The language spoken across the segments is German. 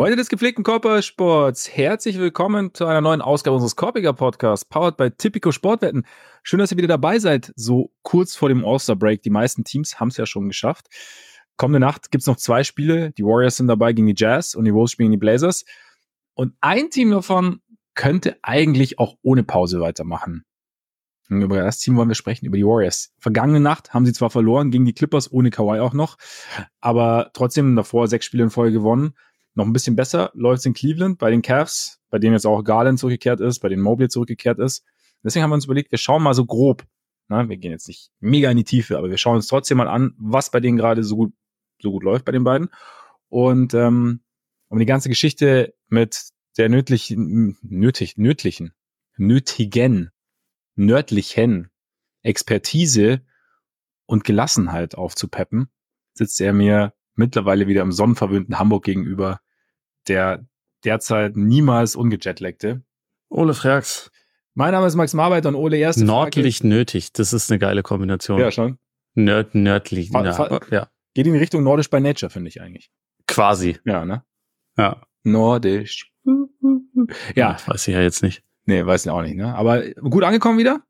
Freunde des gepflegten Körpersports, herzlich willkommen zu einer neuen Ausgabe unseres Korpiger Podcasts, powered by Tipico Sportwetten. Schön, dass ihr wieder dabei seid, so kurz vor dem All-Star-Break. Die meisten Teams haben es ja schon geschafft. Kommende Nacht gibt es noch 2 Spiele. Die Warriors sind dabei gegen die Jazz und die Wolves spielen die Blazers. Und ein Team davon könnte eigentlich auch ohne Pause weitermachen. Und über das Team wollen wir sprechen, über die Warriors. Vergangene Nacht haben sie zwar verloren gegen die Clippers, ohne Kawhi auch noch, aber trotzdem davor 6 Spiele in Folge gewonnen. Noch ein bisschen besser läuft es in Cleveland bei den Cavs, bei denen jetzt auch Garland zurückgekehrt ist, bei denen Mobley zurückgekehrt ist. Deswegen haben wir uns überlegt, wir schauen mal so grob. Wir gehen jetzt nicht mega in die Tiefe, aber wir schauen uns trotzdem mal an, was bei denen gerade so gut läuft bei den beiden. Und um die ganze Geschichte mit der nördlichen Expertise und Gelassenheit aufzupeppen, sitzt er mir mittlerweile wieder im sonnenverwöhnten Hamburg gegenüber, der derzeit niemals ungejetlagte Ole Frags. Mein Name ist Max Marbeiter und Ole, erste Nördlich Frage. Nötig, das ist eine geile Kombination. Ja, schon. Nördlich, ja. Geht in die Richtung Nordisch by Nature, finde ich eigentlich. Quasi. Ja, ne? Ja. Nordisch. Ja. Weiß ich ja jetzt nicht. Nee, weiß ich auch nicht, ne? Aber gut angekommen wieder?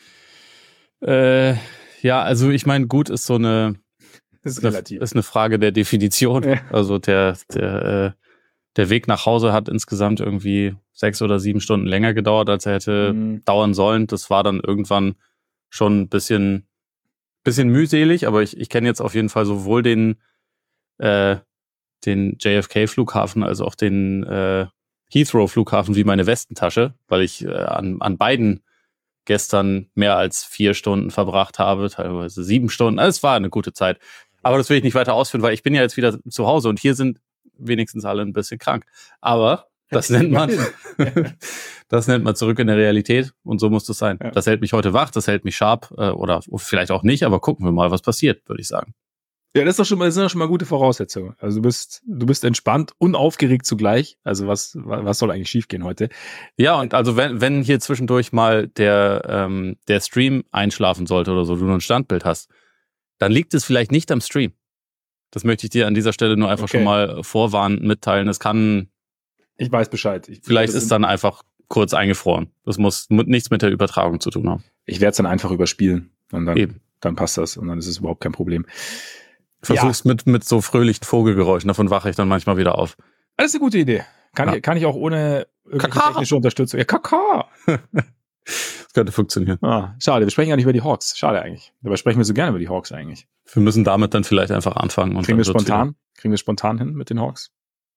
Ja, also ich meine, gut ist so eine... Das ist relativ. Ist eine Frage der Definition. Ja. Also der Weg nach Hause hat insgesamt irgendwie 6 oder 7 Stunden länger gedauert, als er hätte dauern sollen. Das war dann irgendwann schon ein bisschen mühselig, aber ich kenne jetzt auf jeden Fall sowohl den JFK-Flughafen als auch den Heathrow-Flughafen wie meine Westentasche, weil ich an beiden gestern mehr als 4 Stunden verbracht habe, teilweise 7 Stunden. Also es war eine gute Zeit. Aber das will ich nicht weiter ausführen, weil ich bin ja jetzt wieder zu Hause und hier sind wenigstens alle ein bisschen krank. Aber das nennt man zurück in der Realität und so muss das sein. Ja. Das hält mich heute wach, das hält mich sharp oder vielleicht auch nicht, aber gucken wir mal, was passiert, würde ich sagen. Ja, das sind doch schon mal gute Voraussetzungen. Also du bist entspannt und aufgeregt zugleich. Also was soll eigentlich schiefgehen heute? Ja, und also wenn hier zwischendurch mal der Stream einschlafen sollte oder so, du nur ein Standbild hast, dann liegt es vielleicht nicht am Stream. Das möchte ich dir an dieser Stelle nur einfach schon mal vorwarnen, mitteilen. Es kann... Ich weiß Bescheid. Vielleicht ist dann einfach kurz eingefroren. Das muss nichts mit der Übertragung zu tun haben. Ich werde es dann einfach überspielen. Und dann passt das. Und dann ist es überhaupt kein Problem. Versuch's mit so fröhlichen Vogelgeräuschen. Davon wache ich dann manchmal wieder auf. Das ist eine gute Idee. Kann ich auch ohne technische Unterstützung. Ja, Kaka! Das könnte funktionieren. Schade, wir sprechen ja nicht über die Hawks. Schade eigentlich. Dabei sprechen wir so gerne über die Hawks eigentlich. Wir müssen damit dann vielleicht einfach anfangen. Und Kriegen wir spontan hin mit den Hawks?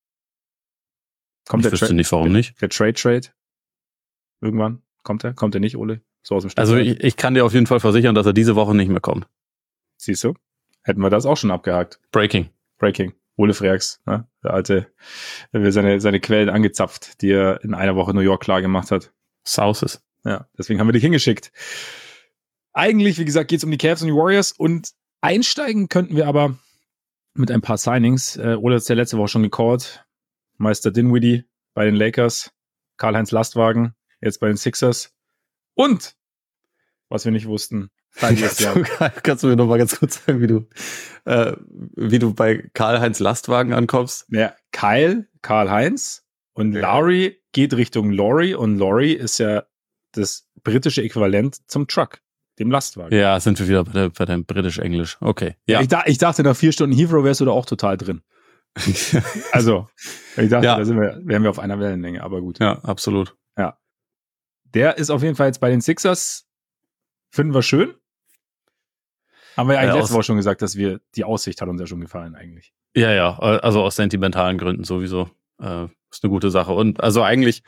Ich wüsste nicht, warum nicht. Der Trade irgendwann? Kommt er? Kommt er nicht, Ole? So aus dem Also ich kann dir auf jeden Fall versichern, dass er diese Woche nicht mehr kommt. Siehst du? Hätten wir das auch schon abgehakt. Breaking. Ole Freaks, ne? Der alte, der wir seine Quellen angezapft, die er in einer Woche New York klar gemacht hat. Sauces. Ja, deswegen haben wir dich hingeschickt. Eigentlich, wie gesagt, geht es um die Cavs und die Warriors und einsteigen könnten wir aber mit ein paar Signings. Ole hat es ja letzte Woche schon gecallt. Meister Dinwiddie bei den Lakers, Karl-Heinz Lastwagen jetzt bei den Sixers und, was wir nicht wussten, Kannst du mir noch mal ganz kurz sagen, wie du bei Karl-Heinz Lastwagen ankommst? Ja, Karl-Heinz und Lowry geht Richtung Laurie und Laurie ist ja das britische Äquivalent zum Truck, dem Lastwagen. Ja, sind wir wieder bei deinem Britisch-Englisch. Okay. Ja. Ich dachte, nach 4 Stunden Heathrow wärst du da auch total drin. Also, ich dachte, da wären wir auf einer Wellenlänge, aber gut. Ja, absolut. Ja. Der ist auf jeden Fall jetzt bei den Sixers. Finden wir schön. Haben wir ja eigentlich letzte Woche schon gesagt, dass die Aussicht hat uns ja schon gefallen eigentlich. Ja, also aus sentimentalen Gründen sowieso. Ist eine gute Sache. Und also eigentlich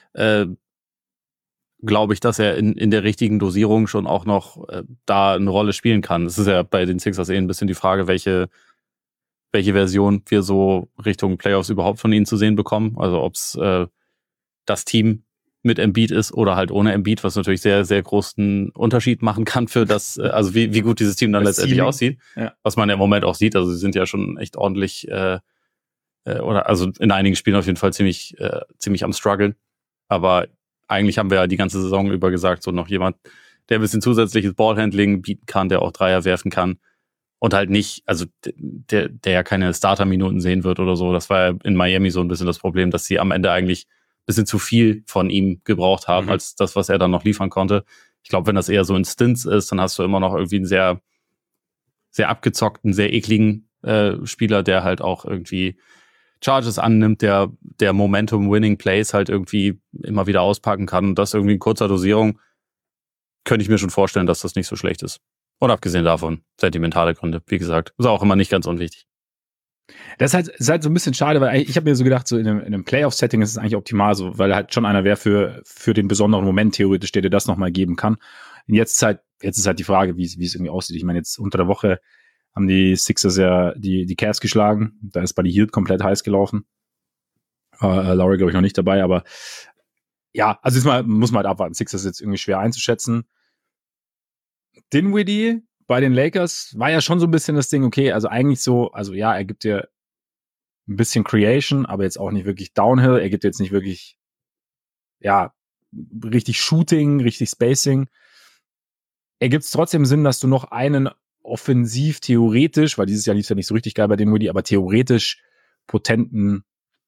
glaube ich, dass er in der richtigen Dosierung schon auch noch da eine Rolle spielen kann. Es ist ja bei den Sixers ein bisschen die Frage, welche Version wir so Richtung Playoffs überhaupt von ihnen zu sehen bekommen. Also ob es das Team mit Embiid ist oder halt ohne Embiid, was natürlich sehr, sehr großen Unterschied machen kann für das, also wie gut dieses Team dann letztendlich aussieht. Ja. Was man ja im Moment auch sieht. Also sie sind ja schon echt ordentlich oder also in einigen Spielen auf jeden Fall ziemlich am struggeln. Aber eigentlich haben wir ja die ganze Saison über gesagt, so noch jemand, der ein bisschen zusätzliches Ballhandling bieten kann, der auch Dreier werfen kann. Und halt nicht, also der ja keine Starter-Minuten sehen wird oder so. Das war ja in Miami so ein bisschen das Problem, dass sie am Ende eigentlich ein bisschen zu viel von ihm gebraucht haben, als das, was er dann noch liefern konnte. Ich glaube, wenn das eher so in Stints ist, dann hast du immer noch irgendwie einen sehr, sehr abgezockten, sehr ekligen Spieler, der halt auch irgendwie Charges annimmt, der Momentum-Winning-Plays halt irgendwie immer wieder auspacken kann. Und das irgendwie in kurzer Dosierung könnte ich mir schon vorstellen, dass das nicht so schlecht ist. Und abgesehen davon, sentimentale Gründe, wie gesagt, ist auch immer nicht ganz unwichtig. Das ist halt so ein bisschen schade, weil ich habe mir so gedacht, so in einem Playoff-Setting ist es eigentlich optimal so, weil er halt schon einer wäre für den besonderen Moment theoretisch, der dir das nochmal geben kann. Und jetzt ist halt die Frage, wie es irgendwie aussieht. Ich meine, jetzt unter der Woche haben die Sixers ja die Cavs geschlagen. Da ist Buddy Hield komplett heiß gelaufen. Lowry, glaube ich, noch nicht dabei, aber ja, also muss man halt abwarten. Sixers ist jetzt irgendwie schwer einzuschätzen. Dinwiddie bei den Lakers war ja schon so ein bisschen das Ding, okay, also eigentlich so, also ja, er gibt dir ein bisschen Creation, aber jetzt auch nicht wirklich Downhill. Er gibt jetzt nicht wirklich, ja, richtig Shooting, richtig Spacing. Ergibt es trotzdem Sinn, dass du noch einen offensiv theoretisch, weil dieses Jahr lief es ja nicht so richtig geil bei Dinwiddie, aber theoretisch potenten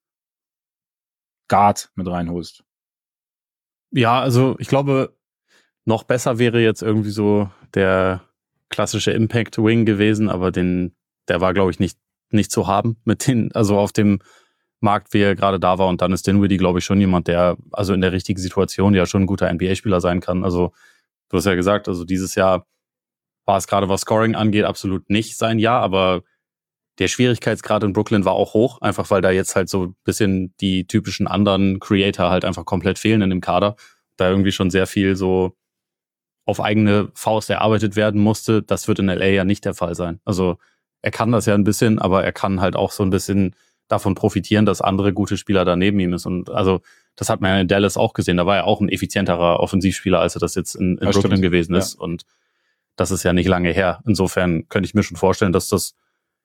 Guard mit reinholst? Ja, also ich glaube, noch besser wäre jetzt irgendwie so der klassische Impact Wing gewesen, aber der war, glaube ich, nicht zu haben also auf dem Markt, wie er gerade da war. Und dann ist Dinwiddie, glaube ich, schon jemand, der also in der richtigen Situation ja schon ein guter NBA-Spieler sein kann. Also du hast ja gesagt, also dieses Jahr war es gerade, was Scoring angeht, absolut nicht sein Jahr, aber der Schwierigkeitsgrad in Brooklyn war auch hoch, einfach weil da jetzt halt so ein bisschen die typischen anderen Creator halt einfach komplett fehlen in dem Kader. Da irgendwie schon sehr viel so auf eigene Faust erarbeitet werden musste. Das wird in LA ja nicht der Fall sein. Also er kann das ja ein bisschen, aber er kann halt auch so ein bisschen davon profitieren, dass andere gute Spieler da neben ihm ist. Und also das hat man ja in Dallas auch gesehen. Da war er auch ein effizienterer Offensivspieler, als er das jetzt in Brooklyn gewesen ist. Ja. Und das ist ja nicht lange her. Insofern könnte ich mir schon vorstellen, dass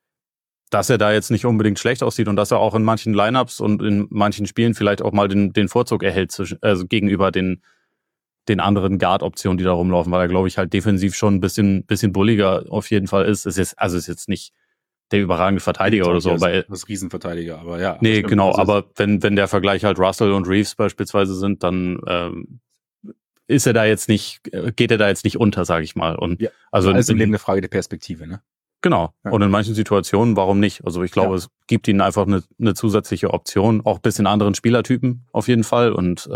er da jetzt nicht unbedingt schlecht aussieht und dass er auch in manchen Lineups und in manchen Spielen vielleicht auch mal den Vorzug erhält also gegenüber den anderen Guard-Optionen, die da rumlaufen, weil er, glaube ich, halt defensiv schon ein bisschen bulliger auf jeden Fall ist. Ist jetzt nicht der überragende Verteidiger oder so. Das Riesenverteidiger, aber ja. Nee, genau, aber wenn der Vergleich halt Russell und Reeves beispielsweise sind, dann geht er da jetzt nicht unter, sage ich mal. Und ja, also ist im Leben eine Frage der Perspektive, ne? Genau. Ja. Und in manchen Situationen, warum nicht? Also ich glaube, es gibt ihnen einfach eine zusätzliche Option, auch ein bisschen anderen Spielertypen auf jeden Fall. Und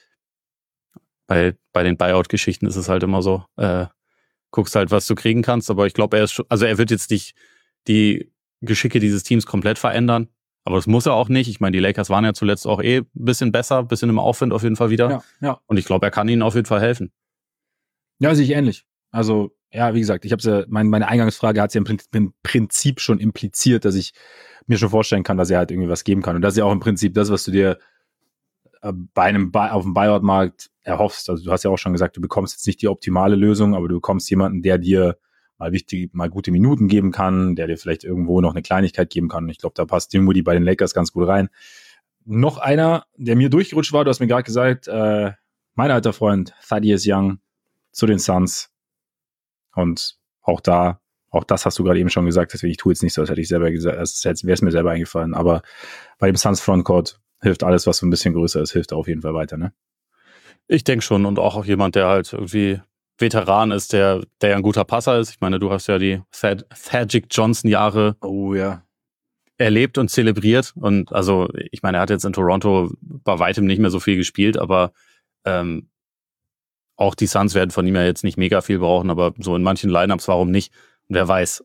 bei den Buyout-Geschichten ist es halt immer so, guckst halt, was du kriegen kannst. Aber ich glaube, er wird jetzt nicht die Geschicke dieses Teams komplett verändern. Aber das muss er auch nicht. Ich meine, die Lakers waren ja zuletzt auch ein bisschen besser, ein bisschen im Aufwind auf jeden Fall wieder. Ja. Und ich glaube, er kann ihnen auf jeden Fall helfen. Ja, sehe ich ähnlich. Also, ja, wie gesagt, ich habe ja, meine Eingangsfrage hat es ja im Prinzip schon impliziert, dass ich mir schon vorstellen kann, dass er halt irgendwie was geben kann. Und das ist ja auch im Prinzip das, was du dir auf dem Buyout-Markt erhoffst. Also du hast ja auch schon gesagt, du bekommst jetzt nicht die optimale Lösung, aber du bekommst jemanden, der dir mal gute Minuten geben kann, der dir vielleicht irgendwo noch eine Kleinigkeit geben kann. Und ich glaube, da passt Dinwiddie bei den Lakers ganz gut rein. Noch einer, der mir durchgerutscht war, du hast mir gerade gesagt, mein alter Freund Thaddeus Young zu den Suns. Und auch das hast du gerade eben schon gesagt, deswegen ich tue jetzt nicht so, als hätte ich selber gesagt, als wäre es mir selber eingefallen. Aber bei dem Suns Frontcourt hilft alles, was so ein bisschen größer ist, hilft auf jeden Fall weiter, ne? Ich denke schon. Und auch jemand, der halt irgendwie Veteran ist, der ja ein guter Passer ist. Ich meine, du hast ja die Thaddeus Johnson-Jahre erlebt und zelebriert. Und also, ich meine, er hat jetzt in Toronto bei weitem nicht mehr so viel gespielt, aber auch die Suns werden von ihm ja jetzt nicht mega viel brauchen, aber so in manchen Lineups, warum nicht? Und wer weiß,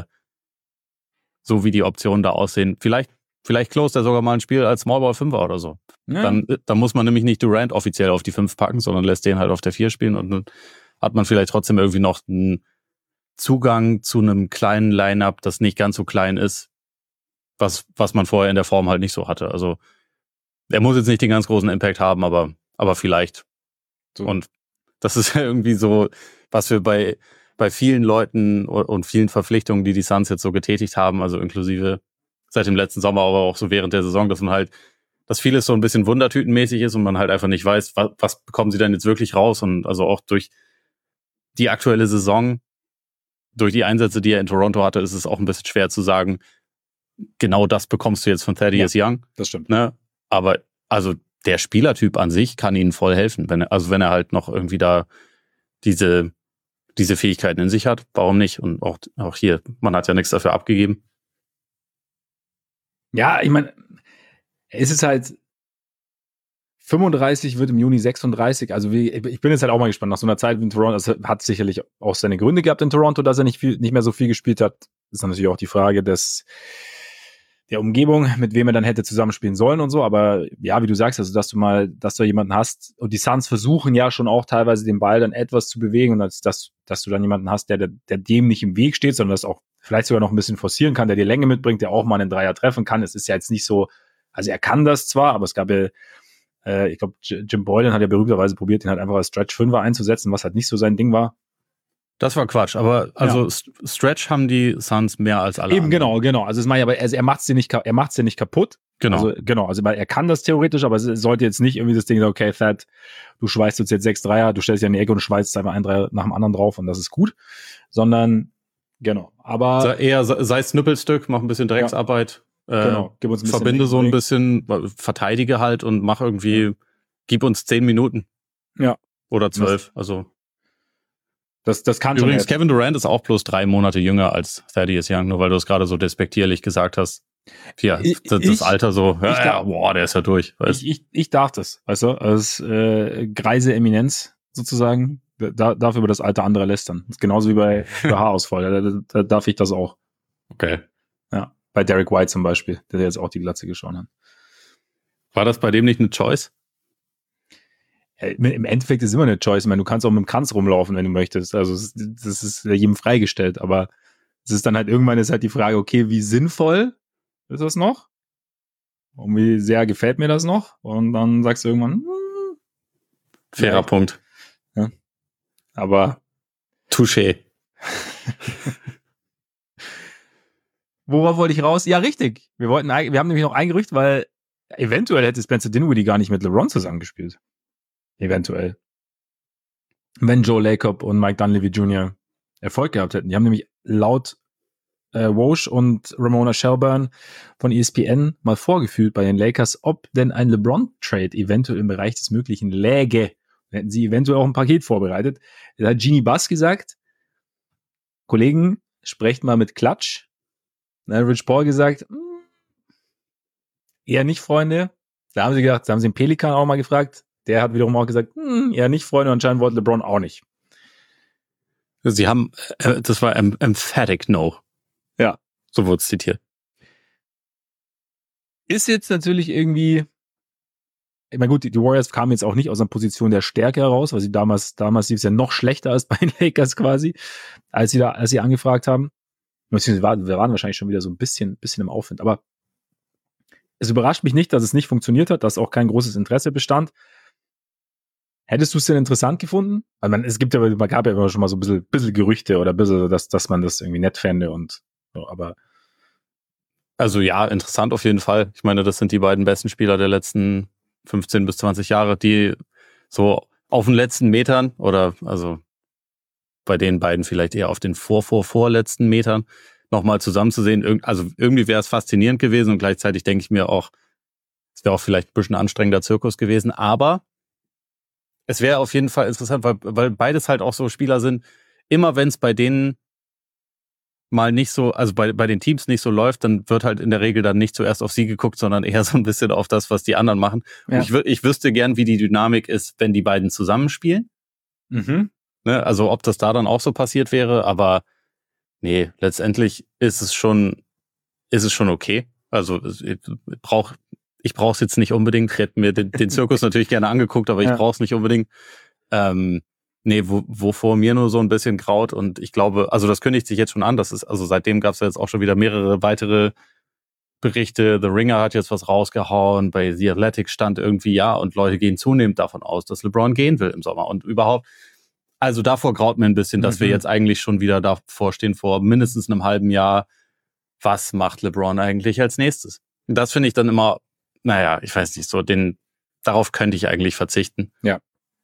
so wie die Optionen da aussehen, vielleicht closed er sogar mal ein Spiel als Smallball 5er oder so. Ja. Dann muss man nämlich nicht Durant offiziell auf die 5 packen, sondern lässt den halt auf der 4 spielen und dann hat man vielleicht trotzdem irgendwie noch einen Zugang zu einem kleinen Lineup, das nicht ganz so klein ist, was man vorher in der Form halt nicht so hatte. Also er muss jetzt nicht den ganz großen Impact haben, aber vielleicht. So. Und das ist ja irgendwie so, was wir bei vielen Leuten und vielen Verpflichtungen, die Suns jetzt so getätigt haben, also inklusive seit dem letzten Sommer, aber auch so während der Saison, dass man halt, dass vieles so ein bisschen wundertütenmäßig ist und man halt einfach nicht weiß, was bekommen sie denn jetzt wirklich raus. Und also auch durch die aktuelle Saison durch die Einsätze, die er in Toronto hatte, ist es auch ein bisschen schwer zu sagen, genau das bekommst du jetzt von Thaddeus Young. Das stimmt. Ne? Aber also der Spielertyp an sich kann ihnen voll helfen, wenn er halt noch irgendwie da diese Fähigkeiten in sich hat, warum nicht? Und auch hier, man hat ja nichts dafür abgegeben. Ja, ich meine, es ist halt 35, wird im Juni 36. Also ich bin jetzt halt auch mal gespannt. Nach so einer Zeit in Toronto, das hat sicherlich auch seine Gründe gehabt in Toronto, dass er nicht mehr so viel gespielt hat. Das ist dann natürlich auch die Frage der Umgebung, mit wem er dann hätte zusammenspielen sollen und so. Aber ja, wie du sagst, also dass du jemanden hast, und die Suns versuchen ja schon auch teilweise den Ball dann etwas zu bewegen, und dass du dann jemanden hast, der dem nicht im Weg steht, sondern das auch vielleicht sogar noch ein bisschen forcieren kann, der die Länge mitbringt, der auch mal einen Dreier treffen kann. Es ist ja jetzt nicht so, also er kann das zwar, aber es gab ja, ich glaube, Jim Boylan hat ja berühmterweise probiert, den halt einfach als Stretch-Fünfer einzusetzen, was halt nicht so sein Ding war. Das war Quatsch, aber also Stretch haben die Suns mehr als alle Eben, anderen. genau. Also das meine ich, aber er macht's dir nicht kaputt. Genau. Also weil er kann das theoretisch, aber es sollte jetzt nicht irgendwie das Ding, okay, Thad, du schweißt uns jetzt 6 Dreier, du stellst dich in die Ecke und schweißt einfach einen Dreier nach dem anderen drauf und das ist gut. Sondern, genau. Aber eher sei Snüppelstück, mach ein bisschen Drecksarbeit. Genau. Gib uns ein bisschen verbinde so ein bisschen, verteidige halt und mach irgendwie, gib uns 10 Minuten. Ja. Oder 12, also. Das kann übrigens, schon. Kevin Durant ist auch bloß 3 Monate jünger als Thaddeus Young, nur weil du es gerade so despektierlich gesagt hast. Ja, das Alter so, boah, der ist ja durch. Ich darf das, weißt du, als greise Eminenz sozusagen, darf über das Alter anderer lästern. Das ist genauso wie bei Haarausfall, da darf ich das auch. Okay. Ja, bei Derek White zum Beispiel, der jetzt auch die Glatze geschoren hat. War das bei dem nicht eine Choice? Im Endeffekt ist immer eine Choice. Ich meine, du kannst auch mit dem Kranz rumlaufen, wenn du möchtest. Also das ist jedem freigestellt. Aber es ist dann halt irgendwann ist halt die Frage, okay, wie sinnvoll ist das noch? Und wie sehr gefällt mir das noch? Und dann sagst du irgendwann, fairer Punkt. Ja. Aber Touché. Worauf wollte ich raus? Ja, richtig. Wir haben nämlich noch ein Gerücht, weil eventuell hätte Spencer Dinwiddie gar nicht mit LeBron zusammengespielt. Eventuell. Wenn Joe Lacob und Mike Dunleavy Jr. Erfolg gehabt hätten. Die haben nämlich laut Woj und Ramona Shelburne von ESPN mal vorgefühlt bei den Lakers, ob denn ein LeBron-Trade eventuell im Bereich des Möglichen läge. Dann hätten sie eventuell auch ein Paket vorbereitet. Da hat Jeanie Buss gesagt, Kollegen, sprecht mal mit Klatsch. Dann hat Rich Paul gesagt, eher nicht, Freunde. Da haben sie den Pelikan auch mal gefragt. Der hat wiederum auch gesagt, eher nicht, Freunde, und anscheinend wollte LeBron auch nicht. Sie haben, das war emphatic no. Ja. So wurde es zitiert. Ist jetzt natürlich irgendwie, ich meine gut, die Warriors kamen jetzt auch nicht aus einer Position der Stärke heraus, weil sie damals lief es ja noch schlechter als bei den Lakers quasi, als sie angefragt haben. Wir waren wahrscheinlich schon wieder so ein bisschen im Aufwind, aber es überrascht mich nicht, dass es nicht funktioniert hat, dass auch kein großes Interesse bestand. Hättest du es denn interessant gefunden? Also man gab ja immer schon mal so ein bisschen Gerüchte oder ein bisschen, dass man das irgendwie nett fände und so, aber. Also ja, interessant auf jeden Fall. Ich meine, das sind die beiden besten Spieler der letzten 15 bis 20 Jahre, die so auf den letzten Metern oder also bei den beiden vielleicht eher auf den vorletzten Metern nochmal zusammenzusehen. Also irgendwie wäre es faszinierend gewesen und gleichzeitig denke ich mir auch, es wäre auch vielleicht ein bisschen anstrengender Zirkus gewesen, aber es wäre auf jeden Fall interessant, weil beides halt auch so Spieler sind, immer wenn es bei denen mal nicht so, also bei den Teams nicht so läuft, dann wird halt in der Regel dann nicht zuerst auf sie geguckt, sondern eher so ein bisschen auf das, was die anderen machen. Ja. Und ich wüsste gern, wie die Dynamik ist, wenn die beiden zusammenspielen. Mhm. Ne, also ob das da dann auch so passiert wäre, aber nee, letztendlich ist es schon okay. Also ich brauche es jetzt nicht unbedingt. Ich hätte mir den Zirkus natürlich gerne angeguckt, aber ich brauche es nicht unbedingt. Nee, wovor mir nur so ein bisschen graut und ich glaube, also das kündigt sich jetzt schon an, also seitdem gab es ja jetzt auch schon wieder mehrere weitere Berichte. The Ringer hat jetzt was rausgehauen, bei The Athletic stand irgendwie und Leute gehen zunehmend davon aus, dass LeBron gehen will im Sommer und überhaupt. Also davor graut mir ein bisschen, dass wir jetzt eigentlich schon wieder davor stehen, vor mindestens einem halben Jahr, was macht LeBron eigentlich als nächstes? Und das finde ich dann immer, naja, ich weiß nicht, darauf könnte ich eigentlich verzichten. Ja.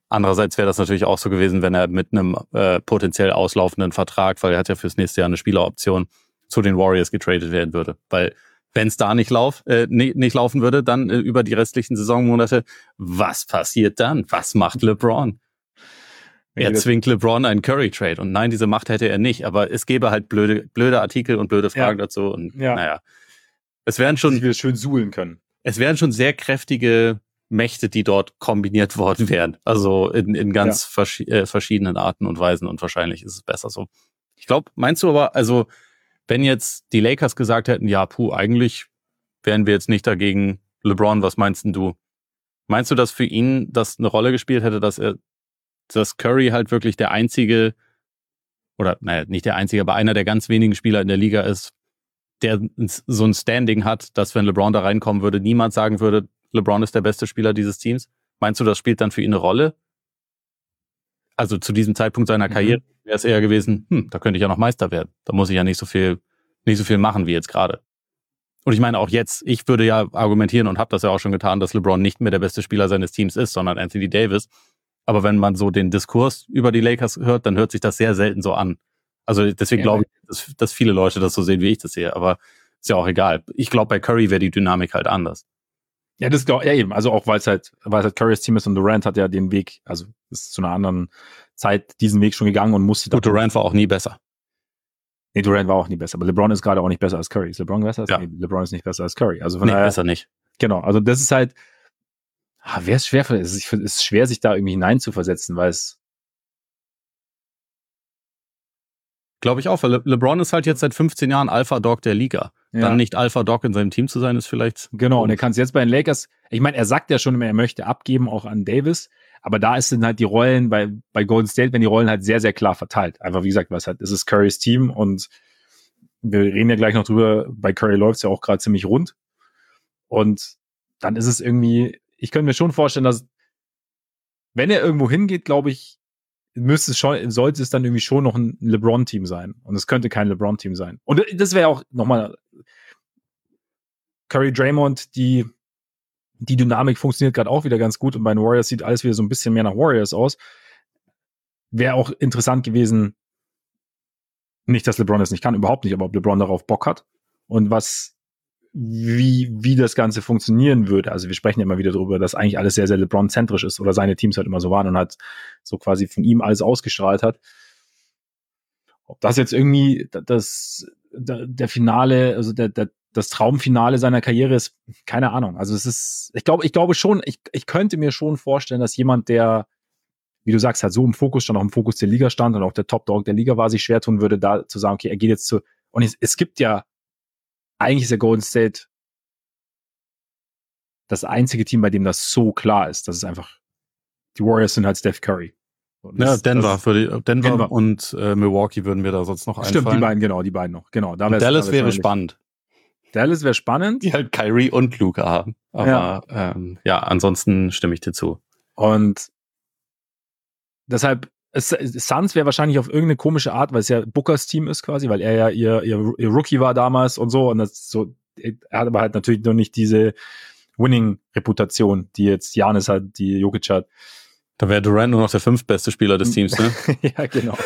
Andererseits wäre das natürlich auch so gewesen, wenn er mit einem potenziell auslaufenden Vertrag, weil er hat ja fürs nächste Jahr eine Spieleroption, zu den Warriors getradet werden würde. Weil wenn es da nicht laufen würde, dann über die restlichen Saisonmonate, was passiert dann? Was macht LeBron? Er zwingt LeBron einen Curry-Trade. Und nein, diese Macht hätte er nicht. Aber es gäbe halt blöde Artikel und blöde Fragen dazu. Und naja, es wären schon, wir schön suhlen können. Es wären schon sehr kräftige Mächte, die dort kombiniert worden wären. Also in ganz verschiedenen Arten und Weisen. Und wahrscheinlich ist es besser so. Ich glaube, meinst du aber, also wenn jetzt die Lakers gesagt hätten, ja, eigentlich wären wir jetzt nicht dagegen, LeBron, was meinst denn du? Meinst du, dass für ihn das eine Rolle gespielt hätte, dass Curry halt wirklich der einzige, oder naja, nicht der einzige, aber einer der ganz wenigen Spieler in der Liga ist, der so ein Standing hat, dass wenn LeBron da reinkommen würde, niemand sagen würde, LeBron ist der beste Spieler dieses Teams? Meinst du, das spielt dann für ihn eine Rolle? Also zu diesem Zeitpunkt seiner Karriere wäre es eher gewesen, da könnte ich ja noch Meister werden. Da muss ich ja nicht so viel machen wie jetzt gerade. Und ich meine auch jetzt, ich würde ja argumentieren und habe das ja auch schon getan, dass LeBron nicht mehr der beste Spieler seines Teams ist, sondern Anthony Davis. Aber wenn man so den Diskurs über die Lakers hört, dann hört sich das sehr selten so an. Also deswegen glaube ich, dass viele Leute das so sehen, wie ich das sehe. Aber ist ja auch egal. Ich glaube, bei Curry wäre die Dynamik halt anders. Ja, das glaube ich eben. Also auch, weil es halt Currys Team ist und Durant hat ja den Weg, also ist zu einer anderen Zeit diesen Weg schon gegangen und musste. Gut, Durant war auch nie besser. Nee, Durant war auch nie besser. Aber LeBron ist gerade auch nicht besser als Curry. Ist LeBron besser? Ja. Nee, LeBron ist nicht besser als Curry. Also von daher, besser nicht. Genau. Also das ist halt, wäre es schwer, es ist schwer, sich da irgendwie hineinzuversetzen, weil es. Glaube ich auch, weil LeBron ist halt jetzt seit 15 Jahren Alpha-Dog der Liga. Ja. Dann nicht Alpha-Dog in seinem Team zu sein, ist vielleicht. Genau, und er kann es jetzt bei den Lakers, ich meine, er sagt ja schon immer, er möchte abgeben, auch an Davis, aber da ist dann halt die Rollen bei Golden State, wenn die Rollen halt sehr, sehr klar verteilt. Einfach, wie gesagt, es ist Currys Team und wir reden ja gleich noch drüber, bei Curry läuft es ja auch gerade ziemlich rund. Und dann ist es irgendwie, ich könnte mir schon vorstellen, dass wenn er irgendwo hingeht, glaube ich, sollte es dann irgendwie schon noch ein LeBron-Team sein. Und es könnte kein LeBron-Team sein. Und das wäre auch nochmal Curry, Draymond, die Dynamik funktioniert gerade auch wieder ganz gut und bei den Warriors sieht alles wieder so ein bisschen mehr nach Warriors aus. Wäre auch interessant gewesen, nicht, dass LeBron es nicht kann, überhaupt nicht, aber ob LeBron darauf Bock hat und wie das Ganze funktionieren würde. Also wir sprechen ja immer wieder darüber, dass eigentlich alles sehr, sehr LeBron-zentrisch ist oder seine Teams halt immer so waren und halt so quasi von ihm alles ausgestrahlt hat. Ob das jetzt irgendwie der Finale, also das Traumfinale seiner Karriere ist, keine Ahnung. Also es ist, ich glaube schon, ich könnte mir schon vorstellen, dass jemand, der, wie du sagst, halt so im Fokus stand, auch im Fokus der Liga stand und auch der Top-Dog der Liga war, sich schwer tun würde, da zu sagen, okay, er geht jetzt und es gibt ja, eigentlich ist der Golden State das einzige Team, bei dem das so klar ist. Das ist einfach, die Warriors sind halt Steph Curry. Ja, Denver und Milwaukee würden wir da sonst noch einfallen. Stimmt, die beiden noch. Genau, Dallas wäre spannend. Dallas wäre spannend. Die halt Kyrie und Luka haben. Aber ansonsten stimme ich dir zu. Und deshalb, Suns wäre wahrscheinlich auf irgendeine komische Art, weil es ja Bookers Team ist quasi, weil er ja ihr Rookie war damals und so. Und das so, er hat aber halt natürlich noch nicht diese Winning-Reputation, die jetzt Giannis hat, die Jokic hat. Da wäre Durant nur noch der 5. beste Spieler des Teams, ne? Ja, genau.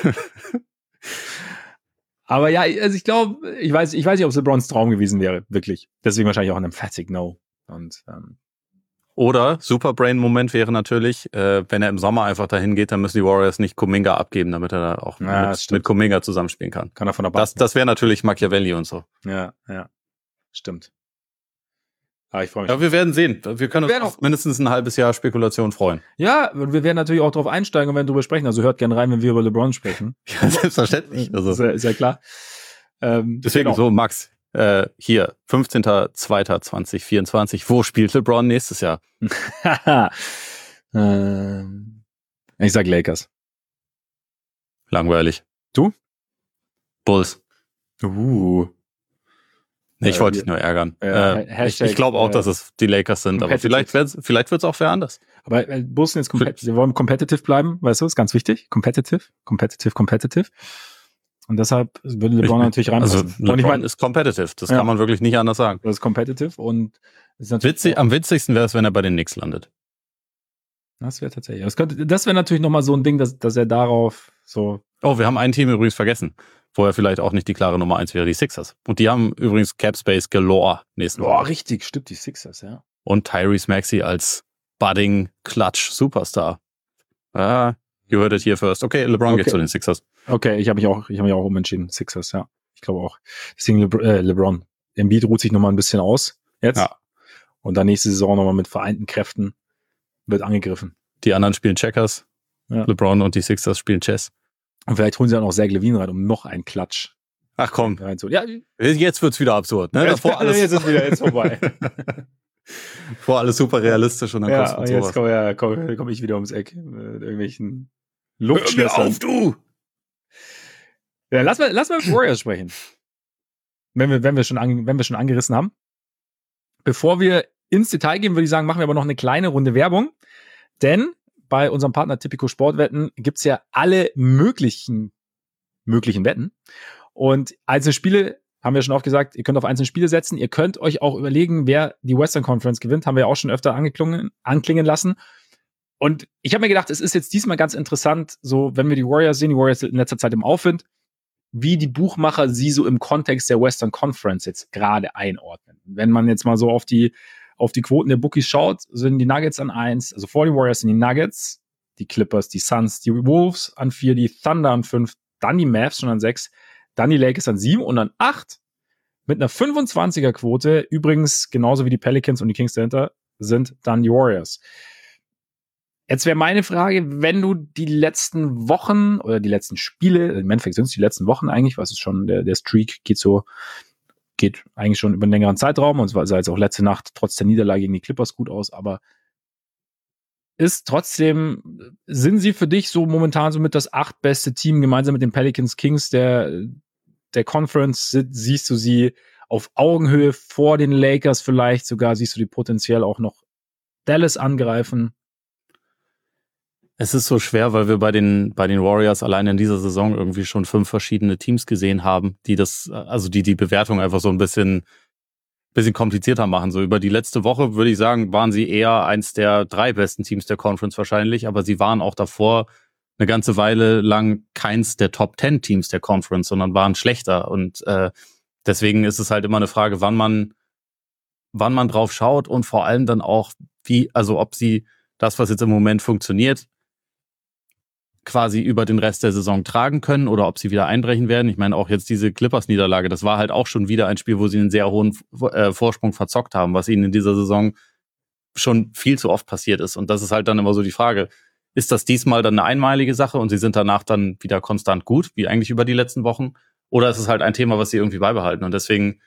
Aber ja, also ich glaube, ich weiß nicht, ob es LeBrons Traum gewesen wäre, wirklich. Deswegen wahrscheinlich auch ein emphatic No. Und oder Superbrain-Moment wäre natürlich, wenn er im Sommer einfach dahin geht, dann müssen die Warriors nicht Kuminga abgeben, damit er da auch mit Kuminga zusammenspielen kann. Kann er von der Bank. Das wäre natürlich Machiavelli und so. Ja, stimmt. Aber ich freue mich. Ja, wir werden sehen. Wir können uns auf mindestens ein halbes Jahr Spekulation freuen. Ja, und wir werden natürlich auch drauf einsteigen und werden drüber sprechen. Also hört gerne rein, wenn wir über LeBron sprechen. Ja, selbstverständlich. Also. Ist ja klar. Deswegen so, Max, hier, 15.02.2024. Wo spielt LeBron nächstes Jahr? Ich sag Lakers. Langweilig. Du? Bulls. Nee, ich wollte dich nur ärgern. Ich glaube auch, dass es die Lakers sind, aber vielleicht wird es auch wer anders. Aber Bulls sind jetzt wir wollen competitive bleiben, weißt du, ist ganz wichtig. Competitive. Und deshalb würde LeBron natürlich reinpassen. Also LeBron ist competitive, das kann man wirklich nicht anders sagen. Das ist competitive und ist natürlich am witzigsten wäre es, wenn er bei den Knicks landet. Das wäre tatsächlich. Das wäre natürlich nochmal so ein Ding, dass er darauf so. Oh, wir haben ein Team übrigens vergessen, wo er vielleicht auch nicht die klare Nummer 1 wäre, die Sixers. Und die haben übrigens Cap Space galore nächsten Woche. Richtig, stimmt, die Sixers, ja. Und Tyrese Maxey als Budding Clutch Superstar. Ah, you heard it here first. Okay, LeBron geht zu den Sixers. Okay, ich habe mich auch umentschieden. Sixers, ja. Ich glaube auch. Deswegen LeBron. Embiid ruht sich nochmal ein bisschen aus jetzt. Ja. Und dann nächste Saison nochmal mit vereinten Kräften wird angegriffen. Die anderen spielen Checkers. Ja. LeBron und die Sixers spielen Chess. Und vielleicht holen sie auch noch Zach LaVine rein, um noch einen Klatsch. Ach komm. Ja, jetzt wird's wieder absurd, ne? Davor alles jetzt ist wieder jetzt vorbei. Vor alles super realistisch und dann kommst du mit sowas. Komm ich wieder ums Eck mit irgendwelchen Luftschlössern. Hör mir auf, du! Ja, lass mal mit Warriors sprechen. Wenn wir schon angerissen haben. Bevor wir ins Detail gehen, würde ich sagen, machen wir aber noch eine kleine Runde Werbung. Denn bei unserem Partner Tipico Sportwetten gibt's ja alle möglichen Wetten. Und einzelne Spiele, haben wir schon oft gesagt, ihr könnt auf einzelne Spiele setzen. Ihr könnt euch auch überlegen, wer die Western Conference gewinnt. Haben wir auch schon öfter anklingen lassen. Und ich habe mir gedacht, es ist jetzt diesmal ganz interessant, so wenn wir die Warriors sehen, die Warriors in letzter Zeit im Aufwind, wie die Buchmacher sie so im Kontext der Western Conference jetzt gerade einordnen. Wenn man jetzt mal so auf die Quoten der Bookies schaut, sind die Nuggets an 1, also vor den Warriors sind die Nuggets, die Clippers, die Suns, die Wolves an 4, die Thunder an 5, dann die Mavs schon an 6, dann die Lakers an 7 und an 8 mit einer 25er-Quote, übrigens genauso wie die Pelicans und die Kings dahinter, sind dann die Warriors. Jetzt wäre meine Frage, wenn du die letzten Wochen oder die letzten Spiele, im Endeffekt sind es die letzten Wochen eigentlich, was ist schon, der Streak geht eigentlich schon über einen längeren Zeitraum und es sah jetzt auch letzte Nacht trotz der Niederlage gegen die Clippers gut aus, aber sind sie für dich so momentan so mit das 8 beste Team gemeinsam mit den Pelicans Kings der Conference? Siehst du sie auf Augenhöhe vor den Lakers vielleicht sogar? Siehst du die potenziell auch noch Dallas angreifen? Es ist so schwer, weil wir bei den Warriors allein in dieser Saison irgendwie schon 5 verschiedene Teams gesehen haben, die die Bewertung einfach so ein bisschen komplizierter machen. So über die letzte Woche würde ich sagen, waren sie eher eins der 3 besten Teams der Conference wahrscheinlich, aber sie waren auch davor eine ganze Weile lang keins der Top 10 Teams der Conference, sondern waren schlechter und deswegen ist es halt immer eine Frage, wann man drauf schaut und vor allem dann auch ob sie das, was jetzt im Moment funktioniert, quasi über den Rest der Saison tragen können oder ob sie wieder einbrechen werden. Ich meine, auch jetzt diese Clippers-Niederlage, das war halt auch schon wieder ein Spiel, wo sie einen sehr hohen Vorsprung verzockt haben, was ihnen in dieser Saison schon viel zu oft passiert ist. Und das ist halt dann immer so die Frage, ist das diesmal dann eine einmalige Sache und sie sind danach dann wieder konstant gut, wie eigentlich über die letzten Wochen? Oder ist es halt ein Thema, was sie irgendwie beibehalten? Und deswegen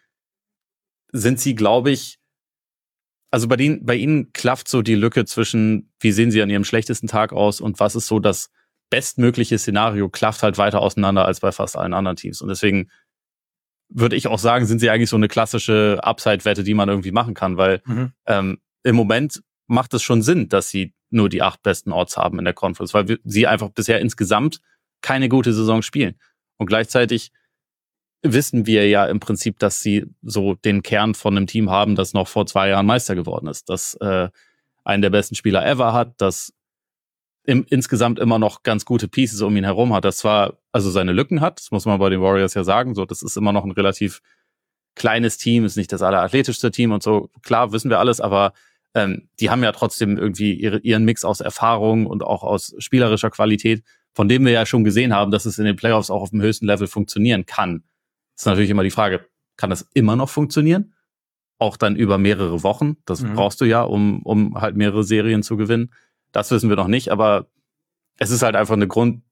sind sie, glaube ich, also bei ihnen klafft so die Lücke zwischen, wie sehen sie an ihrem schlechtesten Tag aus und was ist so das bestmögliche Szenario, klafft halt weiter auseinander als bei fast allen anderen Teams. Und deswegen würde ich auch sagen, sind sie eigentlich so eine klassische Upside-Wette, die man irgendwie machen kann, weil im Moment macht es schon Sinn, dass sie nur die 8 besten Odds haben in der Conference, weil sie einfach bisher insgesamt keine gute Saison spielen. Und gleichzeitig wissen wir ja im Prinzip, dass sie so den Kern von einem Team haben, das noch vor 2 Jahren Meister geworden ist, das einen der besten Spieler ever hat, das insgesamt immer noch ganz gute Pieces um ihn herum hat, das zwar also seine Lücken hat, das muss man bei den Warriors ja sagen, so das ist immer noch ein relativ kleines Team, ist nicht das allerathletischste Team und so, klar, wissen wir alles, aber die haben ja trotzdem irgendwie ihren Mix aus Erfahrung und auch aus spielerischer Qualität, von dem wir ja schon gesehen haben, dass es in den Playoffs auch auf dem höchsten Level funktionieren kann. Das ist natürlich immer die Frage, kann das immer noch funktionieren? Auch dann über mehrere Wochen, das brauchst du ja, um halt mehrere Serien zu gewinnen. Das wissen wir noch nicht, aber es ist halt einfach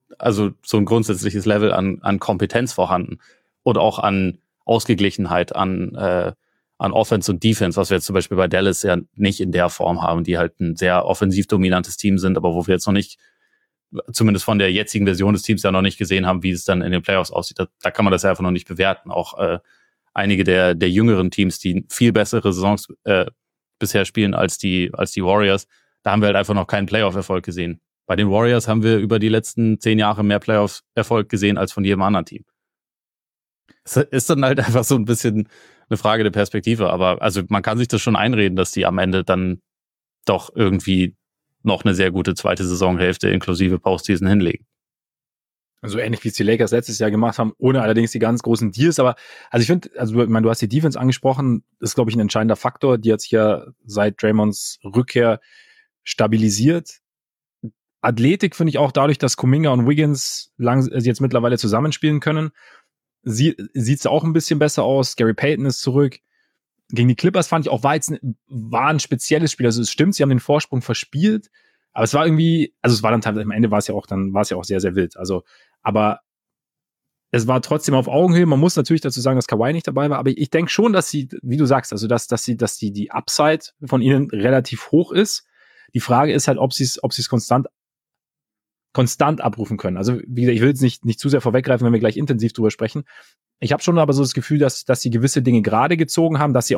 so ein grundsätzliches Level an Kompetenz vorhanden und auch an Ausgeglichenheit, an Offense und Defense, was wir jetzt zum Beispiel bei Dallas ja nicht in der Form haben, die halt ein sehr offensiv dominantes Team sind, aber wo wir jetzt noch nicht, zumindest von der jetzigen Version des Teams ja noch nicht gesehen haben, wie es dann in den Playoffs aussieht. Da kann man das ja einfach noch nicht bewerten. Auch einige der jüngeren Teams, die viel bessere Saisons bisher spielen als die Warriors, da haben wir halt einfach noch keinen Playoff-Erfolg gesehen. Bei den Warriors haben wir über die letzten 10 Jahre mehr Playoff-Erfolg gesehen als von jedem anderen Team. Es ist dann halt einfach so ein bisschen eine Frage der Perspektive, aber also man kann sich das schon einreden, dass die am Ende dann doch irgendwie noch eine sehr gute zweite Saisonhälfte inklusive Postseason hinlegen. Also ähnlich wie es die Lakers letztes Jahr gemacht haben, ohne allerdings die ganz großen Deals. Aber also ich finde, also ich meine, du hast die Defense angesprochen, das ist, glaube ich, ein entscheidender Faktor. Die hat sich ja seit Draymonds Rückkehr stabilisiert. Athletik finde ich auch dadurch, dass Kuminga und Wiggins jetzt mittlerweile zusammenspielen können. Sieht es auch ein bisschen besser aus. Gary Payton ist zurück. Gegen die Clippers fand ich auch, war ein spezielles Spiel. Also es stimmt, sie haben den Vorsprung verspielt. Aber es war irgendwie, also es war dann teilweise, am Ende war es ja auch sehr, sehr wild. Also, aber es war trotzdem auf Augenhöhe. Man muss natürlich dazu sagen, dass Kawhi nicht dabei war. Aber ich denke schon, dass sie, wie du sagst, also dass die Upside von ihnen relativ hoch ist. Die Frage ist halt, ob sie es konstant abrufen können. Also, wie gesagt, ich will jetzt nicht zu sehr vorweggreifen, wenn wir gleich intensiv drüber sprechen. Ich habe schon aber so das Gefühl, dass sie gewisse Dinge gerade gezogen haben, dass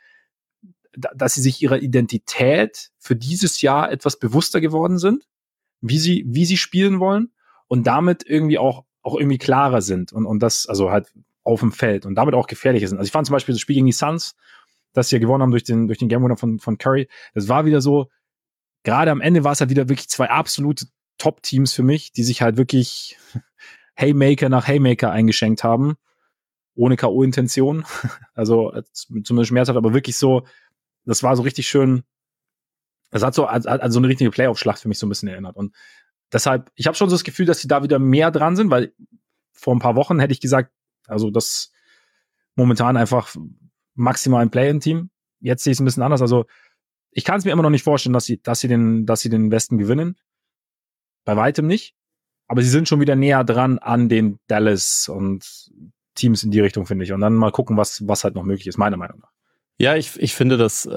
sie sich ihrer Identität für dieses Jahr etwas bewusster geworden sind, wie sie spielen wollen und damit irgendwie auch irgendwie klarer sind und das, also halt auf dem Feld und damit auch gefährlicher sind. Also ich fand zum Beispiel das Spiel gegen die Suns, das sie ja gewonnen haben durch den Game Winner von Curry, das war wieder so, gerade am Ende war es halt wieder wirklich zwei absolute Top-Teams für mich, die sich halt wirklich Haymaker nach Haymaker eingeschenkt haben, ohne K.O.-Intention, also zumindest schmerzhaft, aber wirklich so, das war so richtig schön, das hat so an so eine richtige Playoff-Schlacht für mich so ein bisschen erinnert und deshalb, ich habe schon so das Gefühl, dass sie da wieder mehr dran sind, weil vor ein paar Wochen hätte ich gesagt, also das momentan einfach maximal ein Play-in-Team, jetzt sehe ich es ein bisschen anders, also ich kann es mir immer noch nicht vorstellen, dass sie den Westen gewinnen, bei weitem nicht, aber sie sind schon wieder näher dran an den Dallas und Teams in die Richtung, finde ich. Und dann mal gucken, was halt noch möglich ist, meiner Meinung nach. Ja, ich finde,